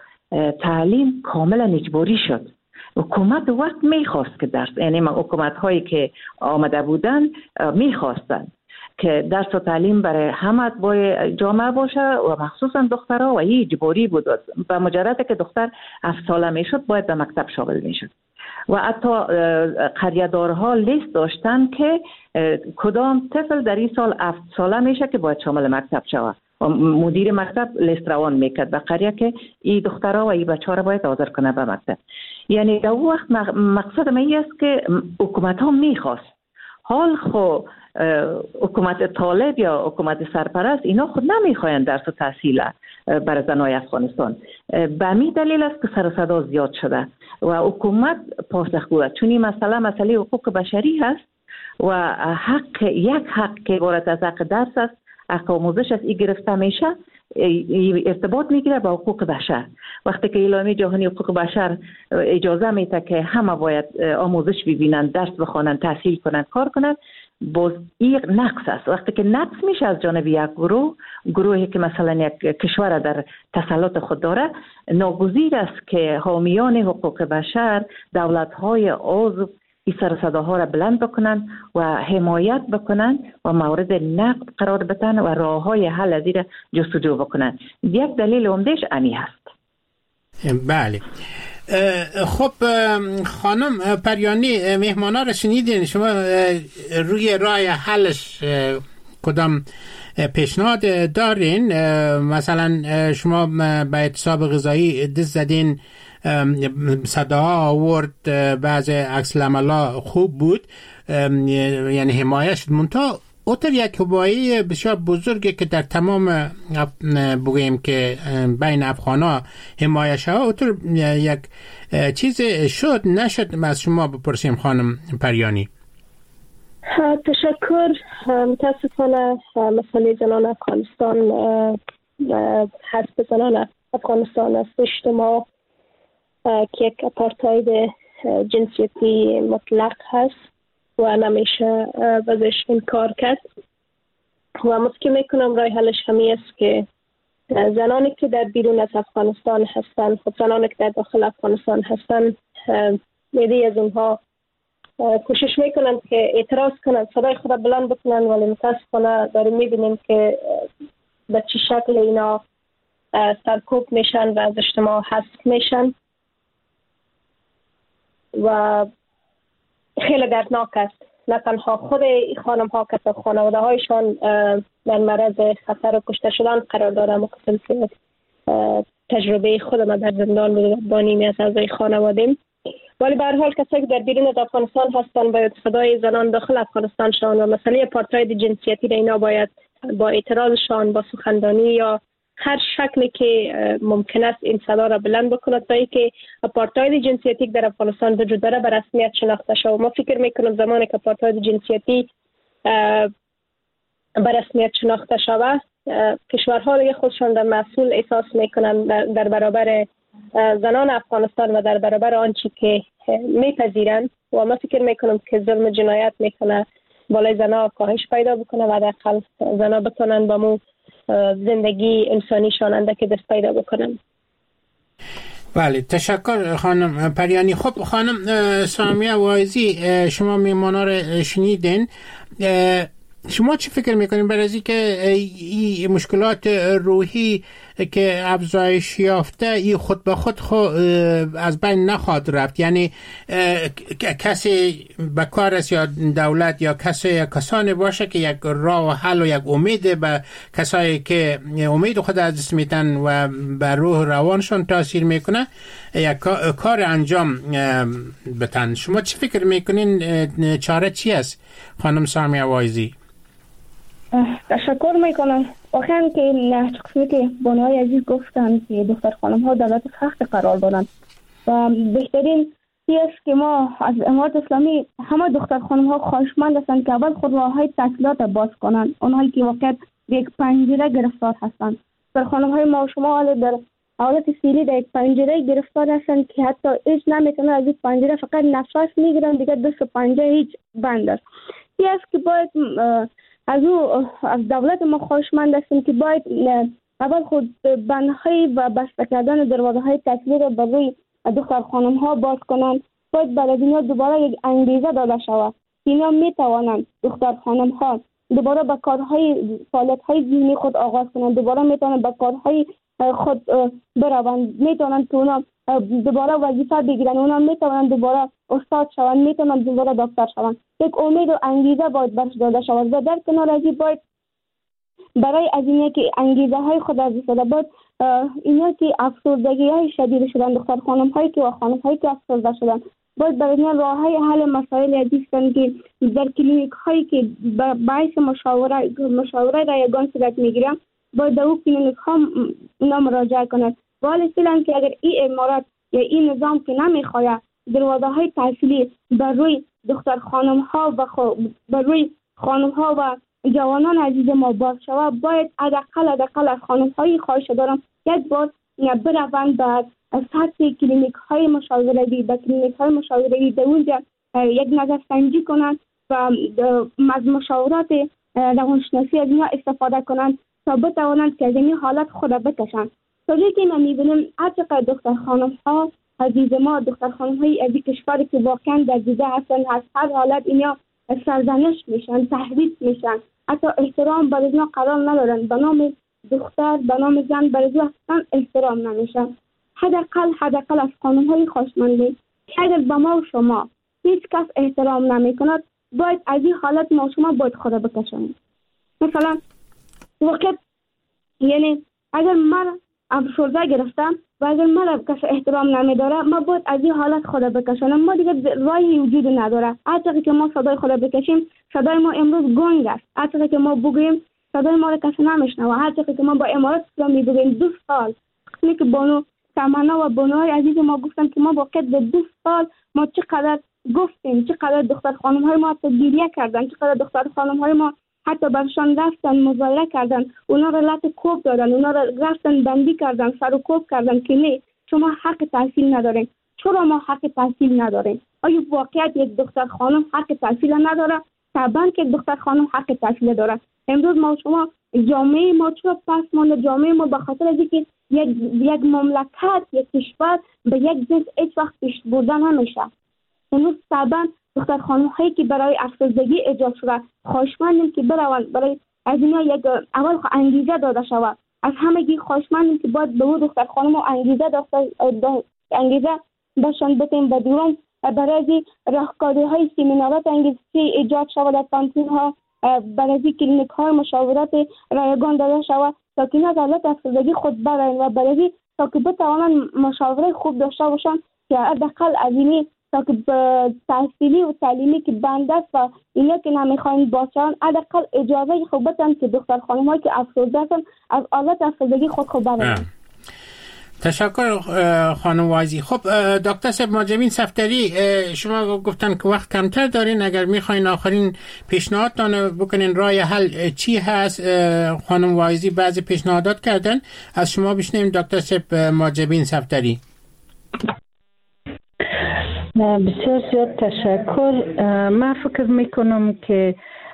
تعلیم کاملا اجباری شد. حکومت وقت میخواست که درس، یعنی حکومت هایی که آمده بودن میخواستن که درس و تعلیم برای همه باید جامعه باشه و مخصوصا دخترها و این اجباری بود. به مجرد که دختر 7 ساله میشد باید به مکتب شامل میشد و حتی قریه‌دارها لیست داشتن که کدام طفل در این سال 7 ساله میشه که باید شامل مکتب شود و مدیر مکتب لیست روان میکرد به قریه که این دخترها و این بچه‌ها را باید حاضر کنه به مکتب. یعنی در وقت مقصد من است که حکومت ها میخواست. حال خو حکومت طالب یا حکومت سرپرست اینا خود نمیخواین درس و تحصیل برای زنای افغانستان. به همین دلیل است که سر و صدا زیاد شده و حکومت پاسخگو است، چون این مسئله حقوق بشری هست و یک حق که عبارت از حق درس است، حق آموزش است، این گرفته میشه ارتباط میگیره با حقوق بشر. وقتی که اعلامیه جهانی حقوق بشر اجازه میده که همه باید آموزش ببینن، درس بخوانن، تحصیل کنن، کار کنن، باز این نقص است. وقتی که نقص میشه از جانب یک گروهی که مثلا یک کشور در تسلط خود داره، ناگزیر است که حامیان حقوق بشر، دولت‌های عضو این سر صداها را بلند بکنن و حمایت بکنن و مورد نقد قرار بدن و راه‌های حل از این جستجو بکنن. یک دلیل عمده‌اش همین هست. بله. خب خانم پریانی، مهمانا را شنیدین، شما روی راه حلش کدام پیشنهاد دارین؟ مثلا شما به اعتصاب غذایی دست زدین، صداها آورد، بعض عکس العملا خوب بود، یعنی حمایه شد، منتها اوتر یک حمایه بسیار بزرگی که در تمام بگوییم که بین افغانا حمایه شد، اوتر یک چیز شد نشد؟ از شما بپرسیم خانم پریانی. تشکر. متاسفانه مسئله زنان افغانستان حسب زنان افغانستان از اجتماع که یک اپارتاید جنسیتی مطلق هست و نمیشه ازش انکار کرد و مسکن میکنم رای حلش همی است که زنانی که در بیرون از افغانستان هستن، خب زنانی که در داخل افغانستان هستن، میدی از اونها کوشش میکنن که اعتراض کنن، صدای خود بلند بکنن، ولی متاسفانه داریم میبینیم که به چه شکل اینا سرکوب میشن و از اجتماع حذف میشن و خیلی دردناک است. نه تنها خود خانم ها که خانواده هایشان در معرض خطر و کشته شدن قرار دارن، مقصد که تجربه خود ما در زندان بود با نیمی از اعضای خانواده‌ام، ولی به هر حال کسایی که در بیرون از افغانستان هستن باید صدای زنان داخل افغانستان شون و مسئله آپارتاید جنسیتی را اینا باید با اعتراضشان، با سخنرانی یا هر شکلی که ممکن است این صدا را بلند بکند تا اینکه آپارتاید جنسیتی در افغانستان وجود داره به رسمیت شناخته شود. ما فکر میکنم زمانی که آپارتاید جنسیتی به رسمیت شناخته شود، کشورها دیگه خودشان در مسئول احساس میکنن در برابر زنان افغانستان و در برابر آنچه که میپذیرن و ما فکر میکنم که ظلم جنایت میکنه بالای زنها کاهش پیدا بکنه و در حال زنها بتونن با مو زندگی انسانی شاننده که دست پیدا بکنن. بله، تشکر خانم پریانی. خب خانم سامیه واعظی، شما میمانا رو شنیدین، شما چی فکر میکنین برای از که این مشکلات روحی که افزایش یافته این خود به خود از بین نخواهد رفت؟ یعنی کسی به کار است یا دولت یا کسانی باشه که یک راه و حل و یک امید به کسایی که امید خود از دست میتن و به روح روانشون تاثیر میکنه یک کار انجام بتن. شما چی فکر میکنین چاره چی است خانم سامیه واعظی؟ تشکر میکنم. واقعا که قسمی که بانوهای عزیز گفتن که دختر خانم ها دولت سخت قرار دارن و بهترین چیز است که ما از امارت اسلامی همه دختر خانم ها خواهشمند هستند که اول خود راه های تحصیلات باز کنند، اونهایی که واقعا یک پنجره گرفتار هستند. دختر خانم های ما شما حالا در حالت سیلی در یک پنجره گرفتار هستند که حتی هیچ نمیتونن از این پنجره، فقط نفس میگیرن دیگه دست پنجره هیچ بند است. این است که باید از دولت ما خواهشمند هستیم که باید اول خود بندهای و بسته کردن دروازه های تحصیلی را برای دختر خانم ها باز کنند. باید برای اینا دوباره یک انگیزه داده شود. اینا می توانند دختر خانم ها دوباره به کارهای فعالیت های ذهنی خود آغاز کنند، دوباره می توانند به کارهای خود بروند، می توانند که اونا دوباره وظیفه بگیرن، اونا می توانند دوباره استاد شوند، می توانند دوباره دکتر شوند. یک امید و انگیزه باید برش داده شود و در کنار از این باید برای از اینه که انگیزه های خود از دست باید اینا که افسردگی های شدید شدن، دختر خانم هایی که و خانم هایی که افسرده شدن، باید برای اینا راه های حل مسائل عزیزن که در کلینیک هایی که باعث مشاوره رایگان صورت میگیرن باید در اون کلینیک ها اونا مراجعه کنند. ولی فعلا که اگر این امارات یا این نظام که نمیخواد دروازه های تحصیلی بر روی دختر خانم ها و بر روی خانم ها و جوانان عزیز ما باز شود، باید حداقل از خانم هایی خواهش دارم یک بار بروند به سطح کلینیک های مشاورتی، به کلینیک های مشاورتی در اونجا یک نظر سنجی کنند و از مشاورات روانشناسی از اینها استفاده کنند تا بتوانند که از این حالت خود بکشند. طوری که ما میبینیم هرچقدر دختر خانم ها عزیز ما، دختر خانم های از کشوری که واقعا در دیده هستند، از هر حالت اینا سرزنش میشن، تهدید میشن، حتی احترام برای اینا قرار ندارن، به نام دختر به نام زن برای اینا اصلا احترام نمیشن. حداقل از خانم های خوشمندی که اگر به ما و شما هیچ کس احترام نمیکند، باید از این حالت ما شما باید خود بکشیم. مثلا وقت یعنی اگر من افسرده گرفتم و اگر من کسی احترام نمیداره، ما باید از این حالت خود بکشیم. ما دیگه راهی وجود نداره. هرچقدر که ما صدای خود بکشیم، صدای ما امروز گنگ است. هرچقدر که ما بگوییم صدای ما را کسی نمیشنوه. هرچقدر که ما با امارات اسلامی بگوییم 2 سال وقتی که بانو تمنا و بانوهای عزیز ما گفتن که ما واقعا به 2 سال ما چقدر گفتیم، چقدر دختر خانم های ما گریه کردن، چقدر دختر خانم های ما حتی برشان رفتن مظاهره کردن، اونا را لط کوب دادن، اونا را رفتن بندی کردن، سر و کوب کردن که نه شما حق تحصیل ندارین. چرا ما حق تحصیل نداریم؟ آیا واقعیت یک دختر خانم حق تحصیل نداره؟ طبعا که دختر خانم حق تحصیل داره. امروز ما شما جامعه ما چرا پس مانده؟ جامعه ما به خاطر اینکه یک مملکت، یک کشور به یک جنس هیچ وقت پیش بردن نمیشه. امروز طبعا دختر خانم هایی که برای افسردگی ایجاد شده خواهشمندیم که بروند، برای از اینا یک اول انگیزه داده شود. از همگی خواهشمندیم که باید به اون دختر خانم انگیزه داشتن بتیم به دوران برای راهکاری های سمینارات انگیزشی ایجاد شود در پانتین ها، برای کلینیک های مشاورات رایگان داده شود تا که اینا از حالت افسردگی خود برن و برای تا که بتوانند مشاوره خوب داشته باشند که حداقل از این تا که تحصیلی و تعلیمی که بند است و اینا که نمیخواین باشن حداقل اجازه خوب بدن که دختر خانم هایی که افسرده هستن از حالت افسردگی خود بردارن. تشکر خانم وایزی. خب دکتر صاحب ماجبین صفدری، شما گفتن که وقت کمتر دارین، اگر میخواین آخرین پیشنهادتان بکنین راه حل چی هست؟ خانم وایزی بعضی پیشنهادات کردن، از شما بشنویم دکتر صاحب ماجبین صفدری. بسیار زیاد تشکر. من فکر میکنم که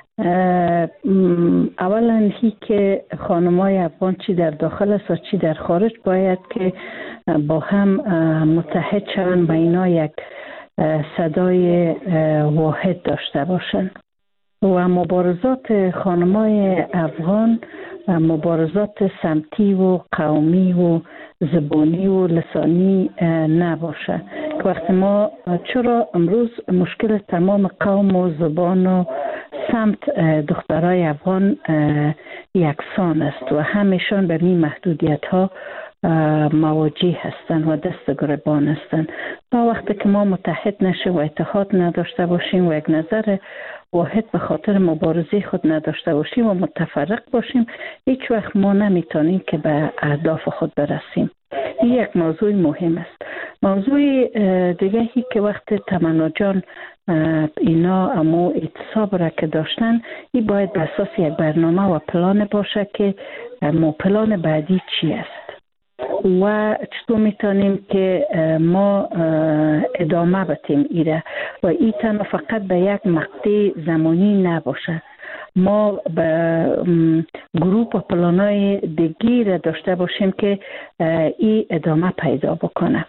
اولا هی که خانمای افغان چی در داخل است و چی در خارج باید که با هم متحد شوند و اینا یک صدای واحد داشته باشند و مبارزات خانمای افغان مبارزات سمتی و قومی و زبانی و لسانی نباشه. که وقتی ما چرا امروز مشکل تمام قوم و زبان و سمت دخترای افغان یکسان است و همیشان به این محدودیت ها مواجه هستند و دست گریبان هستند. تا وقتی که ما متحد نشیم و اتحاد نداشته باشیم و یک نظر واحد به خاطر مبارزه خود نداشته باشیم و متفرق باشیم، هیچ وقت ما نمیتونیم که به اهداف خود برسیم. این یک موضوع مهم است. موضوع دیگهی که وقت تمنا جان اینا امو اعتصاب را که داشتن، این باید به اساس یک برنامه و پلان باشه که پلان بعدی چی است و چطور میتونیم که ما ادامه بدیم ایره و این تنها فقط به یک مقطع زمانی نباشه. ما به گروپ و پلانای دیگی را داشته باشیم که این ادامه پیدا بکنه.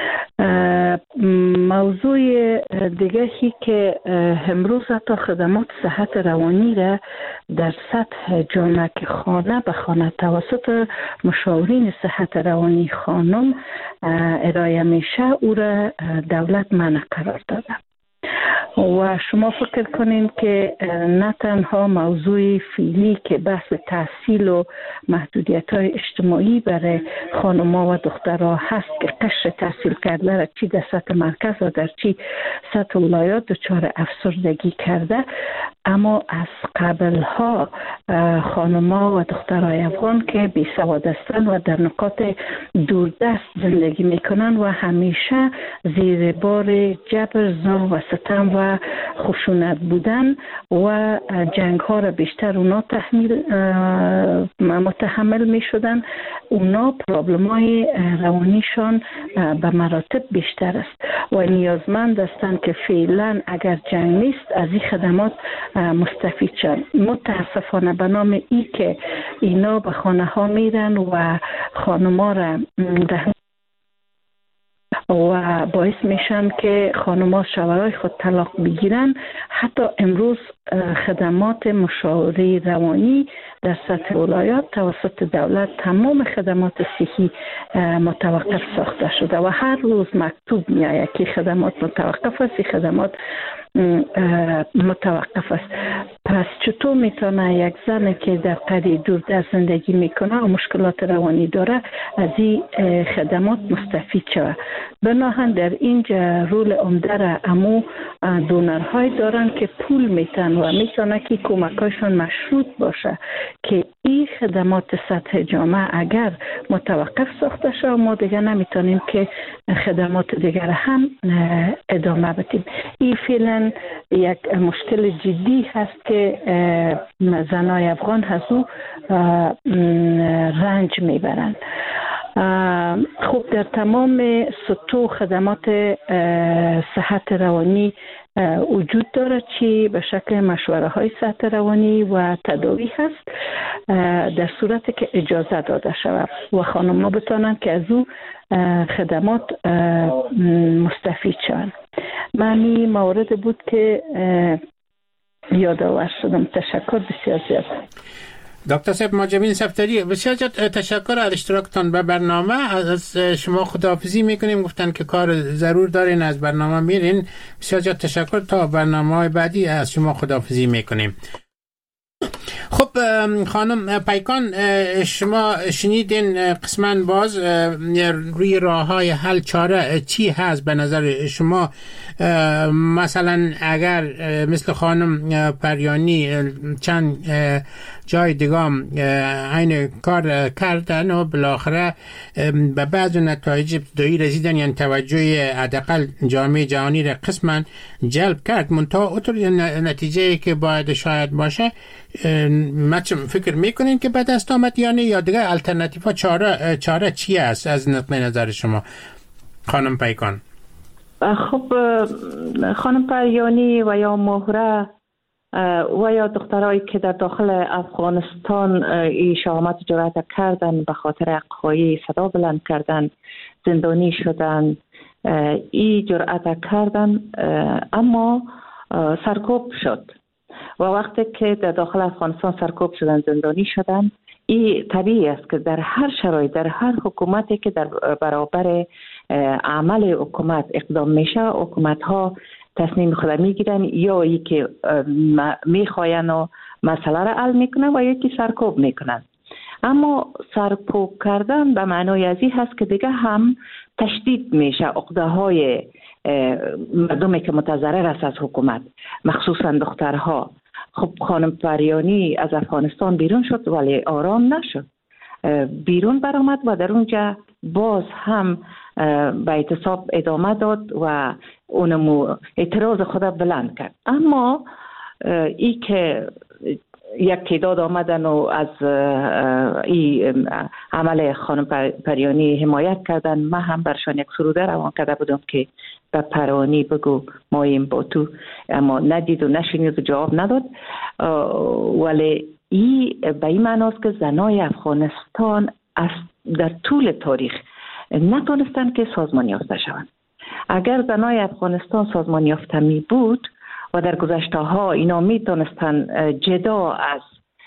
موضوع دیگهی که امروز حتی خدمات صحت روانی را در سطح جامعه که خانه به خانه توسط مشاورین صحت روانی خانم ارائه میشه، او را دولت منع قرار داده. و شما فکر کنین که نه تنها موضوع فعلی که بحث تحصیل و محدودیت های اجتماعی برای خانم‌ها و دخترها هست که قشر تحصیل کرده را چی در سطح مرکز و در چی سطح ولایات دچار افسردگی کرده، اما از قبلها خانم‌ها و دخترای افغان که بی سواد هستند و در نقاط دوردست زندگی میکنن و همیشه زیر بار جبر، ظلم و ستم و خشونت بودن و جنگ ها را بیشتر اونا متحمل می شدن، اونا پرابلم های روانیشان به مراتب بیشتر است و نیازمند هستند که فعلا اگر جنگ نیست از این خدمات مستفید شن. متاسفانه به نام ای که اینا به خانه ها میرن و خانما را و باعث میشن که خانم‌ها شوهرای خود طلاق بگیرن. حتی امروز خدمات مشاوره روانی در سطح ولایات توسط دولت تمام خدمات صحی متوقف ساخته شده و هر روز مکتوب میآید که خدمات متوقف است، خدمات متوقف است. پس چطور میتونه یک زن که در قریه دور در زندگی میکنه و مشکلات روانی داره از این خدمات مستفید شود؟ بناهن در اینجا رول عمده را امو دونرهای دارن که پول میتن و میتونه که کمکایشون مشروط باشه که این خدمات سطح جامعه اگر متوقف ساخته شد ما دیگه نمیتونیم که خدمات دیگر هم ادامه بدیم. این فعلا یک مشکل جدی هست که زنای افغان هزو رنج میبرند. خب در تمام سطوح خدمات صحت روانی وجود داره چی به شکل مشوره های صحت روانی و تداوی هست در صورتی که اجازه داده شود و خانم ها بتانن که از او خدمات مستفید شوند. من این مورد بود که یادآور شدم. تشکر بسیار زیاد. دکتر صاحب ماجبین صفدری، بسیار تشکر از اشتراکتان به برنامه. از شما خداحافظی میکنیم. گفتن که کار ضرور دارین از برنامه میرین. بسیار تشکر. تا برنامه بعدی از شما خداحافظی میکنیم. خب خب خانم پیکان، شما شنیدین قسماً باز روی راه‌های حل چاره چی هست به نظر شما؟ مثلا اگر مثل خانم پریانی چند جای دیگام این کار کردن و بالاخره به بعض نتایج ابتدایی رسیدن، یعنی توجه حداقل جامعه جهانی را قسماً جلب کرد، منتها اونطور نتیجه که باید شاید باشه فکر میکنین که به دست آمد یا دیگه الटरनेटिव چاره چی است از نقطه نظر شما خانم پیکان؟ خب خانم پریانی و یا مهره و یا دخترایی که در داخل افغانستان ای شهامت جرأت کردن به خاطر حق‌خواهی صدا بلند کردن، زندانی شدن، ای جرأت کردن اما سرکوب شد و وقتی که در داخل افغانستان سرکوب شدن، زندانی شدن، این طبیعی است که در هر شرایط، در هر حکومتی که در برابر عمل حکومت اقدام میشه، حکومت ها تصمیم خود میگیرن یا ای که میخواین و مسئله را حل میکنن و یکی سرکوب میکنن. اما سرکوب کردن به معنای از این هست که دیگه هم تشدید میشه عقده های مردمی که متضرر است از حکومت، مخصوصا دخترها. خب خانم پریانی از افغانستان بیرون شد ولی آرام نشد، بیرون برآمد و در اونجا باز هم به اعتصاب ادامه داد و اونمو اعتراض خود بلند کرد. اما ای که یک تعداد آمدن و از این عمل خانم پریانی حمایت کردن، من هم برشان یک سروده روان کرده بودم که به پریانی بگو مایم با تو، اما ندید و نشنید و جواب نداد. ولی این به این معناست که زنای افغانستان در طول تاریخ نتونستن که سازمان یافته شوند. اگر زنای افغانستان سازمان یافته می بود و در گذشته ها اینا می تونستن جدا از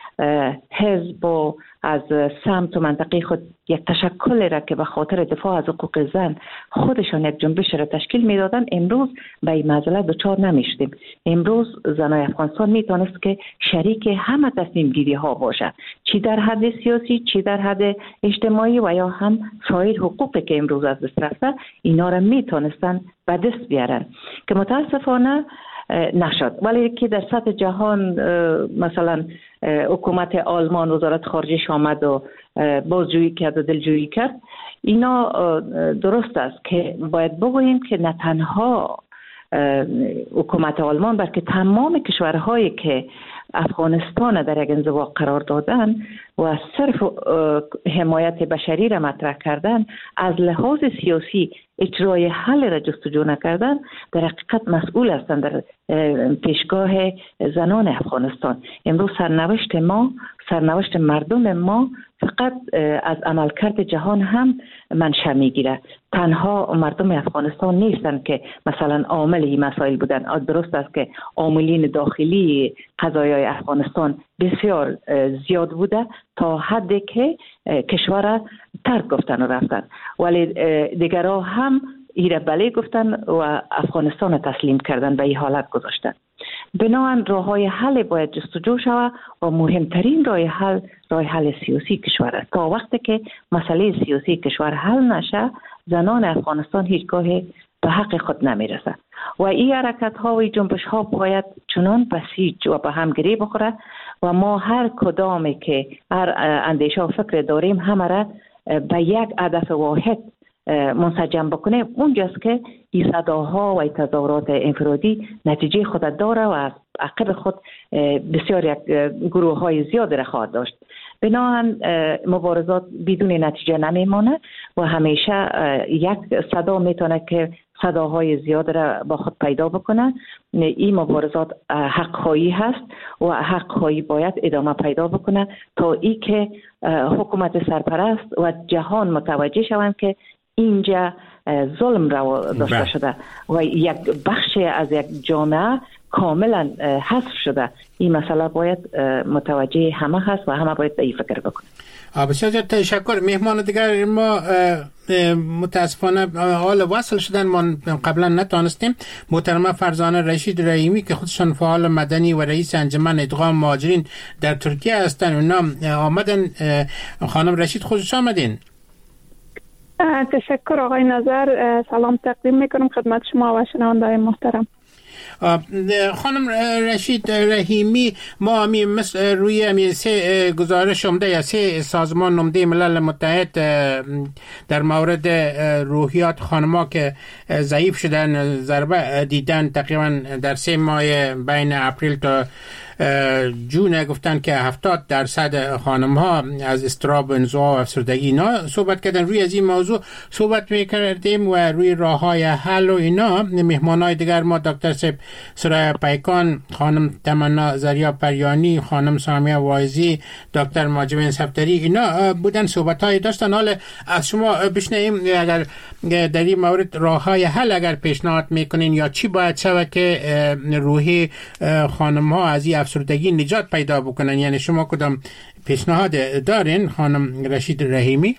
حزب و از سمت و منطقه خود یک تشکل را که به خاطر دفاع از حقوق زن خودشان یک جنبش را تشکیل می دادن، امروز به این معضله دچار نمی شدیم. امروز زنای افغانستان می تونست که شریک همه تصمیم گیری ها باشه، چی در حد سیاسی، چی در حد اجتماعی و یا هم سایر حقوقی که امروز از دست رفته، اینا را می تونستن به دست بیارن که متاسفانه نشد. ولی که در سطح جهان مثلا حکومت آلمان وزارت خارجه آمد و بازجویی کرد و دلجویی کرد، اینا درست است که باید بگوییم که نه تنها حکومت آلمان بلکه تمام کشورهایی که افغانستان در یک انزوا قرار دادن و صرف حمایت بشری را مطرح کردن، از لحاظ سیاسی اجرای حل را جستجو نکردن، در حقیقت مسئول هستند در پیشگاه زنان افغانستان. امروز سرنوشت مردم ما فقط از عملکرد جهان هم منشأ میگیره. تنها مردم افغانستان نیستند که مثلا عامل این مسائل بودن. درست است که عاملین داخلی قضایای افغانستان بسیار زیاد بوده تا حدی که کشور ترک گفتن و رفتن، ولی دیگرها هم ایره بله گفتن و افغانستان تسلیم کردن، به این حالت گذاشتن. بنابراین راه‌های حل باید جستجو شود و مهمترین راه حل سیاسی کشور است. تا وقتی که مسئله سیاسی کشور حل نشه، زنان افغانستان هیچگاه به حق خود نمیرسه و این حرکت ها و این جنبش ها باید چنان بسیج و به همگیری بخوره و ما هر کدامی که هر اندیشه و فکر داریم همه را به یک هدف واحد منسجم بکنه. اونجاست که این صداها و این تظاهرات انفرادی نتیجه خود داره و از عقب خود بسیار یک گروه های زیاد را خواهد داشت. بنابراین مبارزات بدون نتیجه نمیمانه و همیشه یک صدا میتونه که صداهای زیاد را با خود پیدا بکنه. این مبارزات حق‌خواهی هست و حق‌خواهی باید ادامه پیدا بکنه تا ای که حکومت سرپرست و جهان متوجه شوند که اینجا ظلم را داشته شده و یک بخش از یک جامعه کاملا حذف شده. این مسئله باید متوجه همه هست و همه باید به این فکر بکنه. بسیار تشکر. مهمان دیگر ما متاسفانه حال وصل شدن، ما قبلا نتانستیم. محترمه فرزانه رشید رحیمی که خودشان فعال مدنی و رئیس انجمن ادغام مهاجرین در ترکیه هستند، اونا آمدن. خانم رشید خوش آمدین. تشکر آقای نظر. سلام تقدیم میکنم خدمت شما و شنوندگان محترم. خانم رشید رحیمی، ما مثل روی سه گزارش عمده یا سه سازمان عمده ملل متحد در مورد روحیات خانم‌ها که ضعیف شدن، ضربه دیدن تقریبا در 3 ماه بین اپریل تا جون، گفتن که 70% خانم ها از اضطراب و انزوا و افسردگی اینا صحبت کردن. روی از این موضوع صحبت میکردیم و روی راه های حل و اینا. مهمان های دیگر ما دکتر سرای پیکان، خانم تمنا زریا پریانی، خانم سامیه وایزی، دکتر ماجبین صفدری، اینا بودن، صحبت های داشتن. حالا از شما بشنویم اگر در این مورد راه های حل اگر پیشنهاد میکنین یا چی باید شود که روحی خانم ها از این افسردگی نجات پیدا بکنن. یعنی شما کدام پیشنهاد دارین خانم رشید رحیمی؟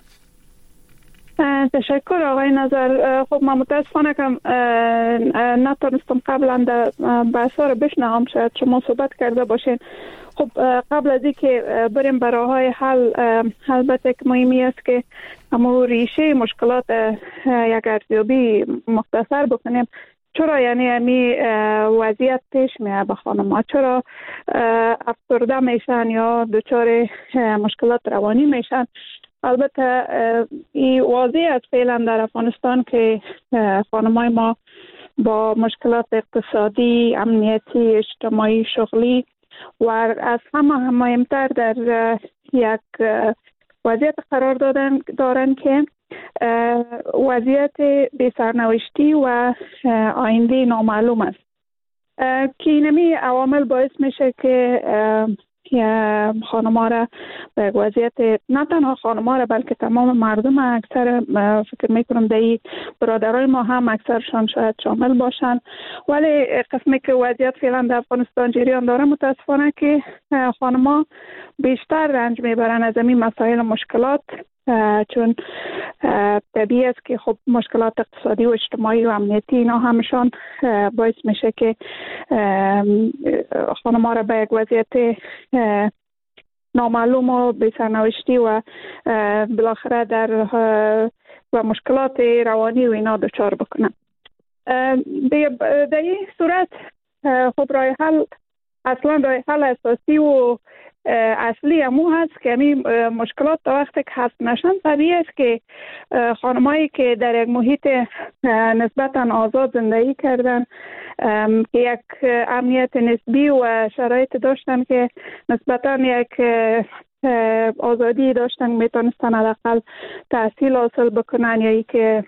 تشکر آقای نظر. خب من متاسفانه که نتونستم قبلا در بحثا رو بشنوم، شاید شما صحبت کرده باشین. خب قبل از اینکه بریم به راه‌های حل، البته که مهمی است که همون ریشه مشکلات یک ارزیابی مختصر بکنیم. چرا یعنی امی وضعیت پیش میاد به خانم‌ها؟ چرا افسرده میشن یا دچار مشکلات روانی میشن؟ البته این واضح است فعلا در افغانستان که خانم‌های ما با مشکلات اقتصادی، امنیتی، اجتماعی، شغلی و از همه مهمتر در یک وضعیت قرار دارن که وضعیت بی‌سرنوشتی و آینده نامعلوم است که اینمی عوامل باعث میشه که خانم‌ها را به وضعیت، نه تنها خانم‌ها را بلکه تمام مردم، اکثر فکر میکنم در برادرای ما هم اکثرشان شاید شامل باشن. ولی قسمی که وضعیت فعلا در افغانستان جریان داره متاسفانه که خانم‌ها بیشتر رنج میبرن از این مسائل مشکلات، چون طبیعی است که خب مشکلات اقتصادی و اجتماعی و امنیتی اینا همشان باعث میشه که خانم‌ها را به یک وضعیت نامعلوم و بی‌سرنوشتی و بالاخره در و مشکلات روانی و اینا دچار بکنن. در این صورت خب راه حل، اصلا راه حل اساسی و اصلی همو هست که همین مشکلات تا وقتی که حل نشن، طبیعی است که خانمایی که در یک محیط نسبتا آزاد زندگی کردن، که یک امنیت نسبی و شرایط داشتن که نسبتا یک آزادی داشتن، میتونستن حداقل تحصیل حاصل بکنن یا ای که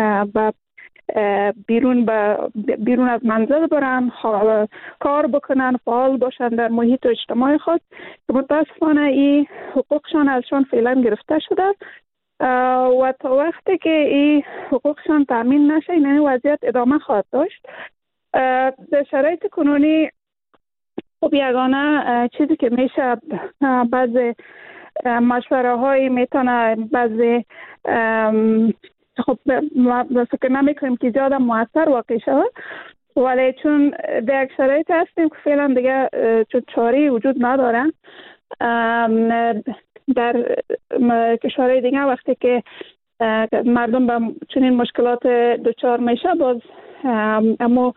بیرون از منزل برن، کار بکنن، فعال باشن در محیط و اجتماع خود، که متاسفانه این حقوقشان ازشان فعلا گرفته شده و تا وقتی که این حقوقشان تامین نشه این وضعیت ادامه خواهد داشت. در شرایط کنونی خب یگانه چیزی که میشه، بعضی مشوره های میتونه، بعضی خب فکر نمیکنیم که زیاده موثر واقع شود، ولی چون در یک شرایط هستیم که فعلا دیگه چون چاری وجود ندارن در کشورهای دیگه، وقتی که مردم به چنین مشکلات دچار میشه، باز اما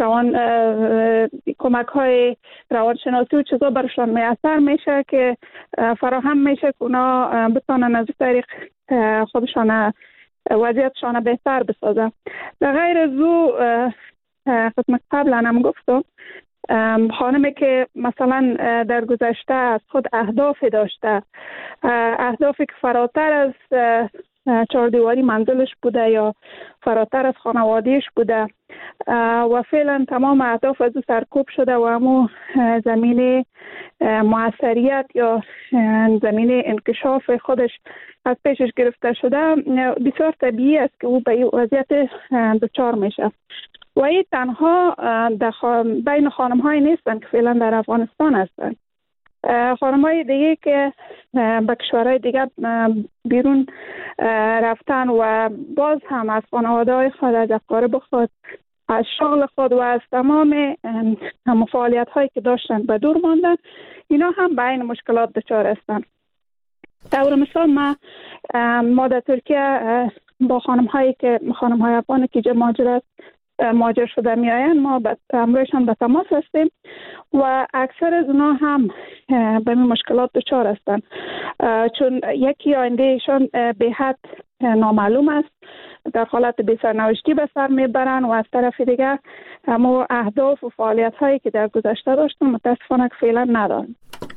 کمک های روانشناسی و چیزا برشان میسر میشه که فراهم میشه که اونا بتانن از طریق خودشان وضعیتشان بهتر بسازه. در غیر از او خدمت قبلا هم گفتم، خانمی که مثلا در گذشته از خود اهدافی داشته، اهدافی که فراتر از چهاردیواری منزلش بوده یا فراتر از خانوادهش بوده و فعلا تمام اهداف از او سرکوب شده و همون زمینه موثریت یا زمینه انکشاف خودش از پیشش گرفته شده، بسیار طبیعی است که او به این وضعیت دچار میشه. و این تنها بین خانم های نیستن که فعلا در افغانستان هستن. خانم های دیگه که به کشورهای دیگه بیرون رفتن و باز هم از خانواده های خود، از اقارب خود، از شغل خود و از تمام فعالیت هایی که داشتن به دور ماندن، اینا هم به این مشکلات دچار هستن. طور مثال ما در ترکیه با خانم های افغان که مهاجر شده می آیند، ما همراهشان به تماس هستیم و اکثر از اونا هم به این مشکلات دچار هستند، چون یکی آینده ایشان به حد نامعلوم است، در حالت بی سرنوشتی به سر میبرن و از طرف دیگر همو اهداف و فعالیت هایی که در گذشته داشتن متاسفانه فعلا ندارن.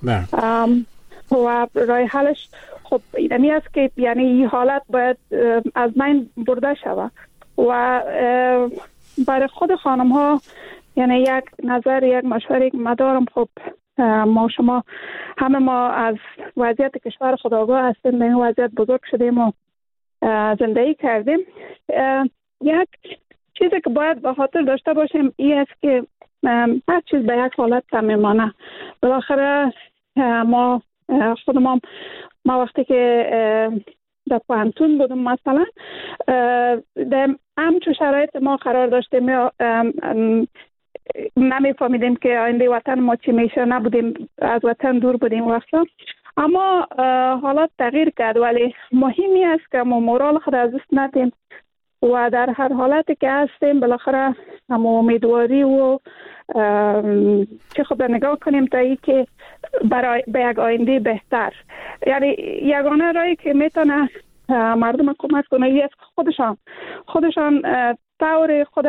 و راه حلش خب اینمی است که یعنی این حالت باید از بین برده شود و برای خود خانم ها یعنی یک نظر، یک مشوره که مدارم، خب شما همه ما از وضعیت کشور خود آگاه هستیم، به این وضعیت بزرگ شدیم و زندگی کردیم. یک چیزی که باید به خاطر داشته باشیم این است که هر چیز به یک حالت میمانه. بالاخره ما خودم ما وقتی که در پانتون بودم مثلا در همچون شرایط ما قرار داشتیم یا نمیفهمیدیم که آینده وطن ما چی میشه، نبودیم از وطن دور بودیم وقتا، اما حالات تغییر کرد. ولی مهمی است که ما مورال خود از دست ندیم و در هر حالتی که هستیم بالاخره هم امیدواری و چه خود نگاه کنیم تا ای که برای به یک آینده بهتر، یعنی یگانه رایی که میتونه مردم کمک کنه این است که خودشان طور خود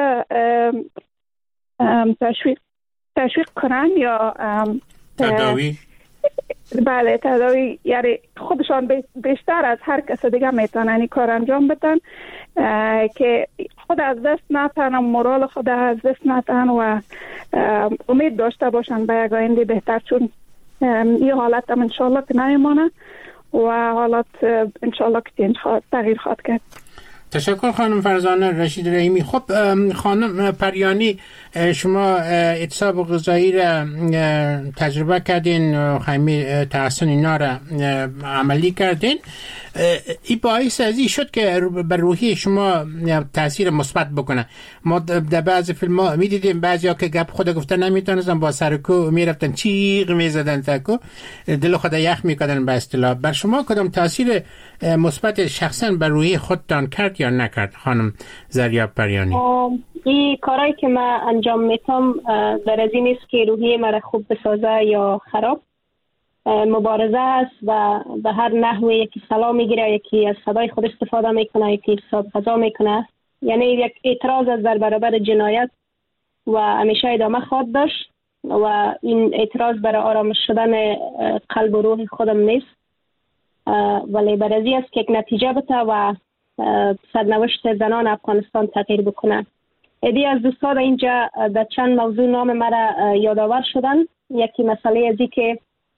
تشویق کنن یا تداوی. بله تداوی، یعنی خودشان بیشتر از هر کس دیگه میتونن این کار انجام بدن که خود از دست نتن، مورال خود از دست نتن و امید داشته باشن به یک آینده بهتر، چون این حالت هم انشالله که نمیمانه و حالات انشالله که تغییر خواهد کرد. تشکر خانم فرزانه رشید رحیمی. خب خانم پریانی، شما اعتصاب غذایی را تجربه کردین، خیمه تحسن اینا را عملی کردین، این باعث از این شد که بر روحی شما تاثیر مثبت بکنه. ما در بعضی فیلم ها میدیدیم بعضی ها که گپ خود گفته نمیتونستن، با سرکو میرفتن چیغ میزدن تکو دل خود یخ میکردن به اصطلاح. بر شما کدام تاثیر مثبت شخصا بر روحی خودتان کرد یا نکرد خانم زریاب پریانی؟ این کارهایی که من انجام میتم در از این نیست که روحیه مرا خوب بسازه یا خراب. مبارزه است و به هر نحوه یکی سلام میگیره، یکی از صدای خود استفاده میکنه، یکی حساب غذا میکنه، یعنی یک اعتراض از در برابر جنایت و همیشه ادامه خواهد داشت و این اعتراض برای آرامش شدن قلب و روح خودم نیست، ولی برای است که یک نتیجه بده و سرنوشت زنان افغانستان تغییر بکنه. ایدی از دوستان اینجا در چند موضوع نام مرا یادآور شدن. یکی مسئله ازی که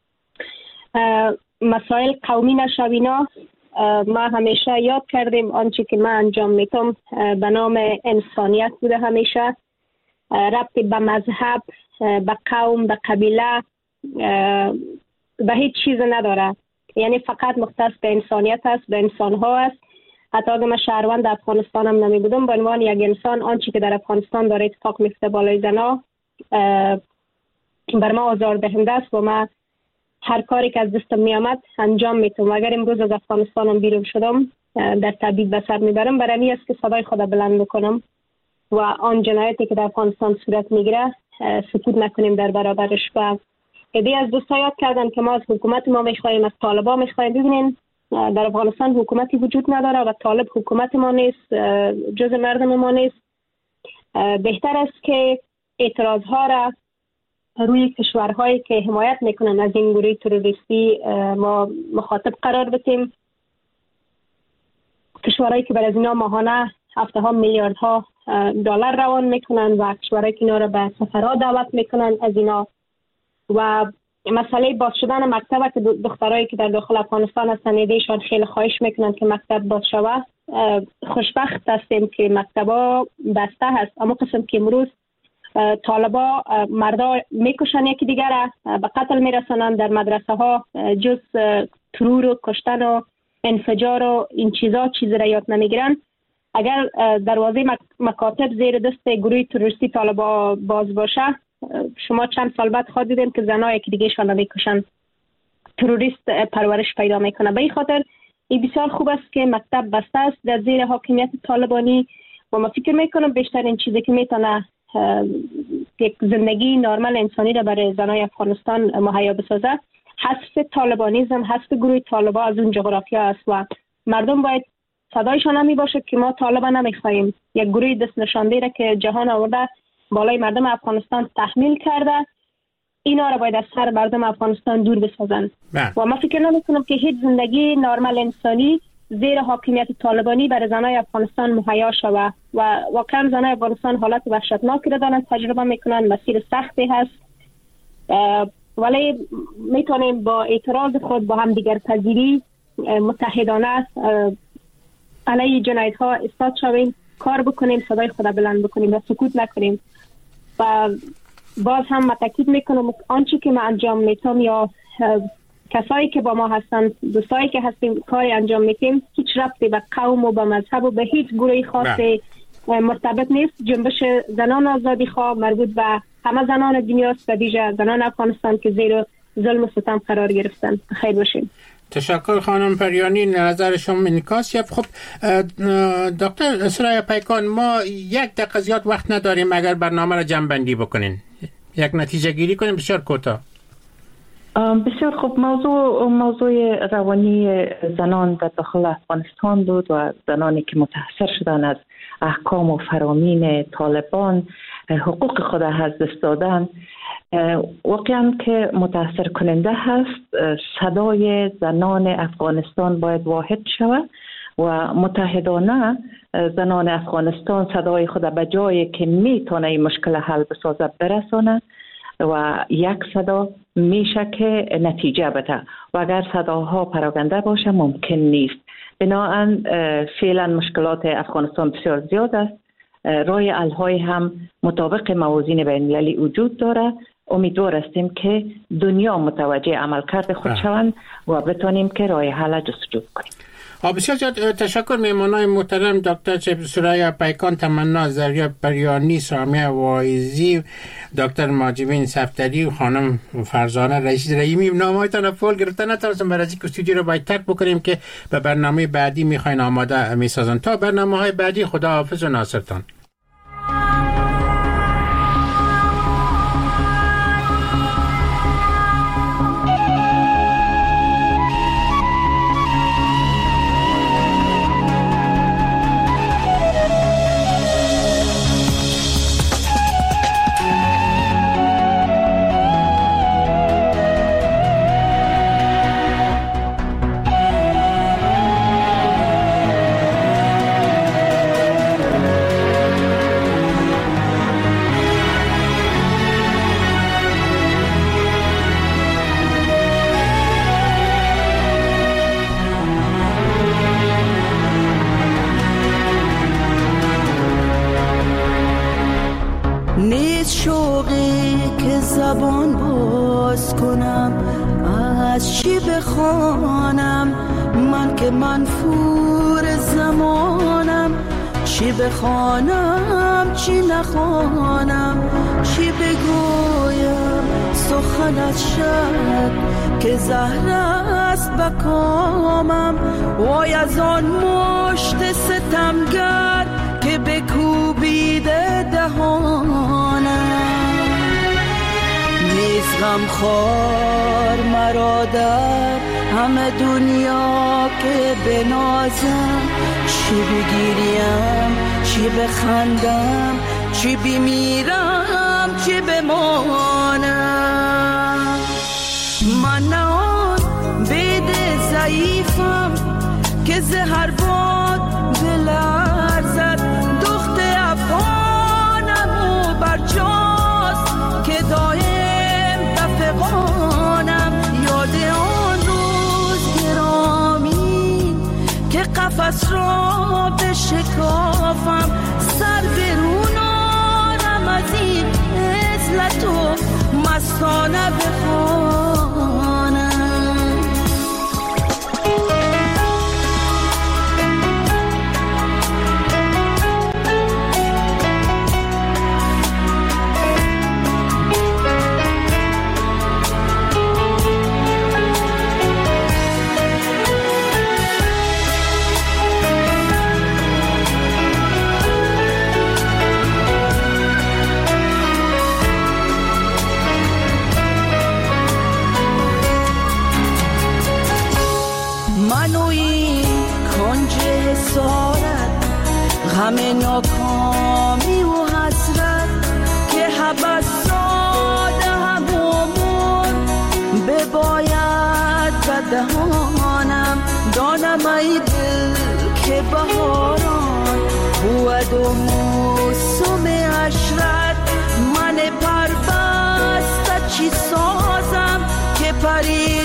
مسائل قومی نشوینا، ما همیشه یاد کردیم آنچه که من انجام میتم به نام انسانیت بوده، همیشه ربطی به مذهب، به قوم، به قبیله، به هیچ چیز نداره، یعنی فقط مختص به انسانیت است، به انسان ها است. حتی اگر من شهروند افغانستان هم نمی بودم، به عنوان یک انسان آنچه که در افغانستان داره اتفاق میفته بالای زنا بر ما آزار دهنده است و من هر کاری که از دستم می آمد انجام میتونم. اگر امروز از افغانستانم بیرون شدم در تبعید به سر میبرم، برای این است که صدای خود بلند بکنم و آن جنایتی که در افغانستان صورت میگیره سکوت نکنیم در برابرش. و ایده از دوستا یاد کردن که ما از حکومت ما میخوایم، از طالبا میخوایم. ببینین در افغانستان حکومتی وجود نداره و طالب حکومت ما نیست، جز مردم ما نیست. بهتر است که اعتراض ها را روی کشورهایی که حمایت میکنن از این گروه تروریستی ما مخاطب قرار بدیم. کشورهایی که بر از اینا ماهانه هفته‌ها میلیاردها دلار روان میکنن و کشورهایی که اینا را به سفرها دعوت میکنن از اینا. و مسئله باز شدن مکتب که دخترایی که در داخل افغانستان هستن ایدهشان خیلی خواهش میکنن که مکتب باز شود. خوشبخت هستیم که مکتبا بسته هست، اما قسم که امروز طالبا مردا میکشن یکی دیگر به قتل میرسانند در مدرسه ها، جز ترور و کشتن و انفجار و این چیزا چیزی را یاد نمیگیرن. اگر دروازه مکاتب زیر دست گروه تروریستی طالبا باز باشه، شما چند سال بعد خواهد دیدین که زنها یکی دیگه شان میکشن، تروریست پرورش پیدا میکنه. به این خاطر این بسیار خوب است که مکتب بسته است در زیر حاکمیت طالبانی و ما فکر میکنم بیشترین چیزی که میتونه یک زندگی نرمال انسانی را برای زنای افغانستان مهیا بسازه حذف طالبانیزم، حذف گروه طالبا از اون جغرافیا است و مردم باید صدایشان نمی باشه که ما طالبا نمیخوایم. یک گروه دست نشانده را که جهان آورده بالای مردم افغانستان تحمیل کرده، اینا را باید از سر مردم افغانستان دور بسازن. و ما فکر نمیکنم که هیچ زندگی نرمال انسانی زیر حاکمیت طالبانی برای زنای افغانستان مهیا شود و واقعا زنای افغانستان حالت وحشتناکی را دارن تجربه میکنن، مسیر سختی هست، ولی میتونیم با اعتراض خود با هم دیگر پذیری متحدانه علیه جنایت‌ها ایستاد شویم، کار بکنیم، صدای خود بلند بکنیم و سکوت نکنیم. و باز هم تاکید میکنم آنچه که ما انجام میتم یا کسایی که با ما هستند، دوستایی که هستیم کاری انجام میتیم، هیچ ربطی به قوم و به مذهب و به هیچ گروهی خاصی مرتبط نیست. جنبش زنان آزادی خواه مربوط به همه زنان دنیاست، به ویژه زنان افغانستان که زیر ظلم و ستم قرار گرفتن. خیر باشین. تشکر خانم پریانی، نظر شما انعکاس یافت. خب دکتر سرای پیکان، ما یک دقیقه زیاد وقت نداریم، اگر برنامه را جمع بندی بکنین، یک نتیجه گیری کنیم بسیار کوتاه. بسیار خوب. موضوع روانی زنان در داخل افغانستان بود و زنانی که متاثر شدن از احکام و فرامین طالبان حقوق خود از دست دادن، واقعا که متاثر کننده هست. صدای زنان افغانستان باید واحد شود و متحدانه زنان افغانستان صدای خود به جایی که میتونه این مشکل حل بسازه برسانه و یک صدا میشه که نتیجه بده و اگر صداها پراکنده باشه ممکن نیست. بنابراین فعلا مشکلات افغانستان بسیار زیاد است. راه حل های هم مطابق موازین بین‌المللی وجود داره. امیدوار هستیم که دنیا متوجه عملکرد خود شوند و بتونیم که راه حل جستجو کنیم. بسیار زیاد تشکر. میمانای محترم دکتر سرای پیکان، تمنا زریا پریانی، سامیه واعظی، دکتر ماجبین صفدری و خانم فرزانه رئیس رحیمی. نامه‌هایتان فول گرفتن، نتونستم برای از استودیو رو باید ترک بکنیم که به برنامه بعدی میخواین آماده میسازن. تا برنامه‌های بعدی، خدا حافظ و ناصرتان. بخوانم چی نخوانم، چی بگویم سخنت شد که زهر است به کامم. وای از آن مشت ستمگر که بکوبیده دهانم. نیز غمخوار مرا در همه دنیا که بنازم، چی بگیریم چی بخندم، چی بمیرم چی بمانم. من نه آن بید ضعیفم که زهر باد بلرزد. دخت افغانم و برجاست که دایم دفقانم. یاد آن روز گرامی که که قفس را بشکافم، سر برون آرم از این عزلت و مستانه بخوانم. غم ناکامی و حسرت که حبس ساده همون بباید بدهانم. دانم ای دل که بهاران بود و موسم عشرت، من پربسته چی سازم که پری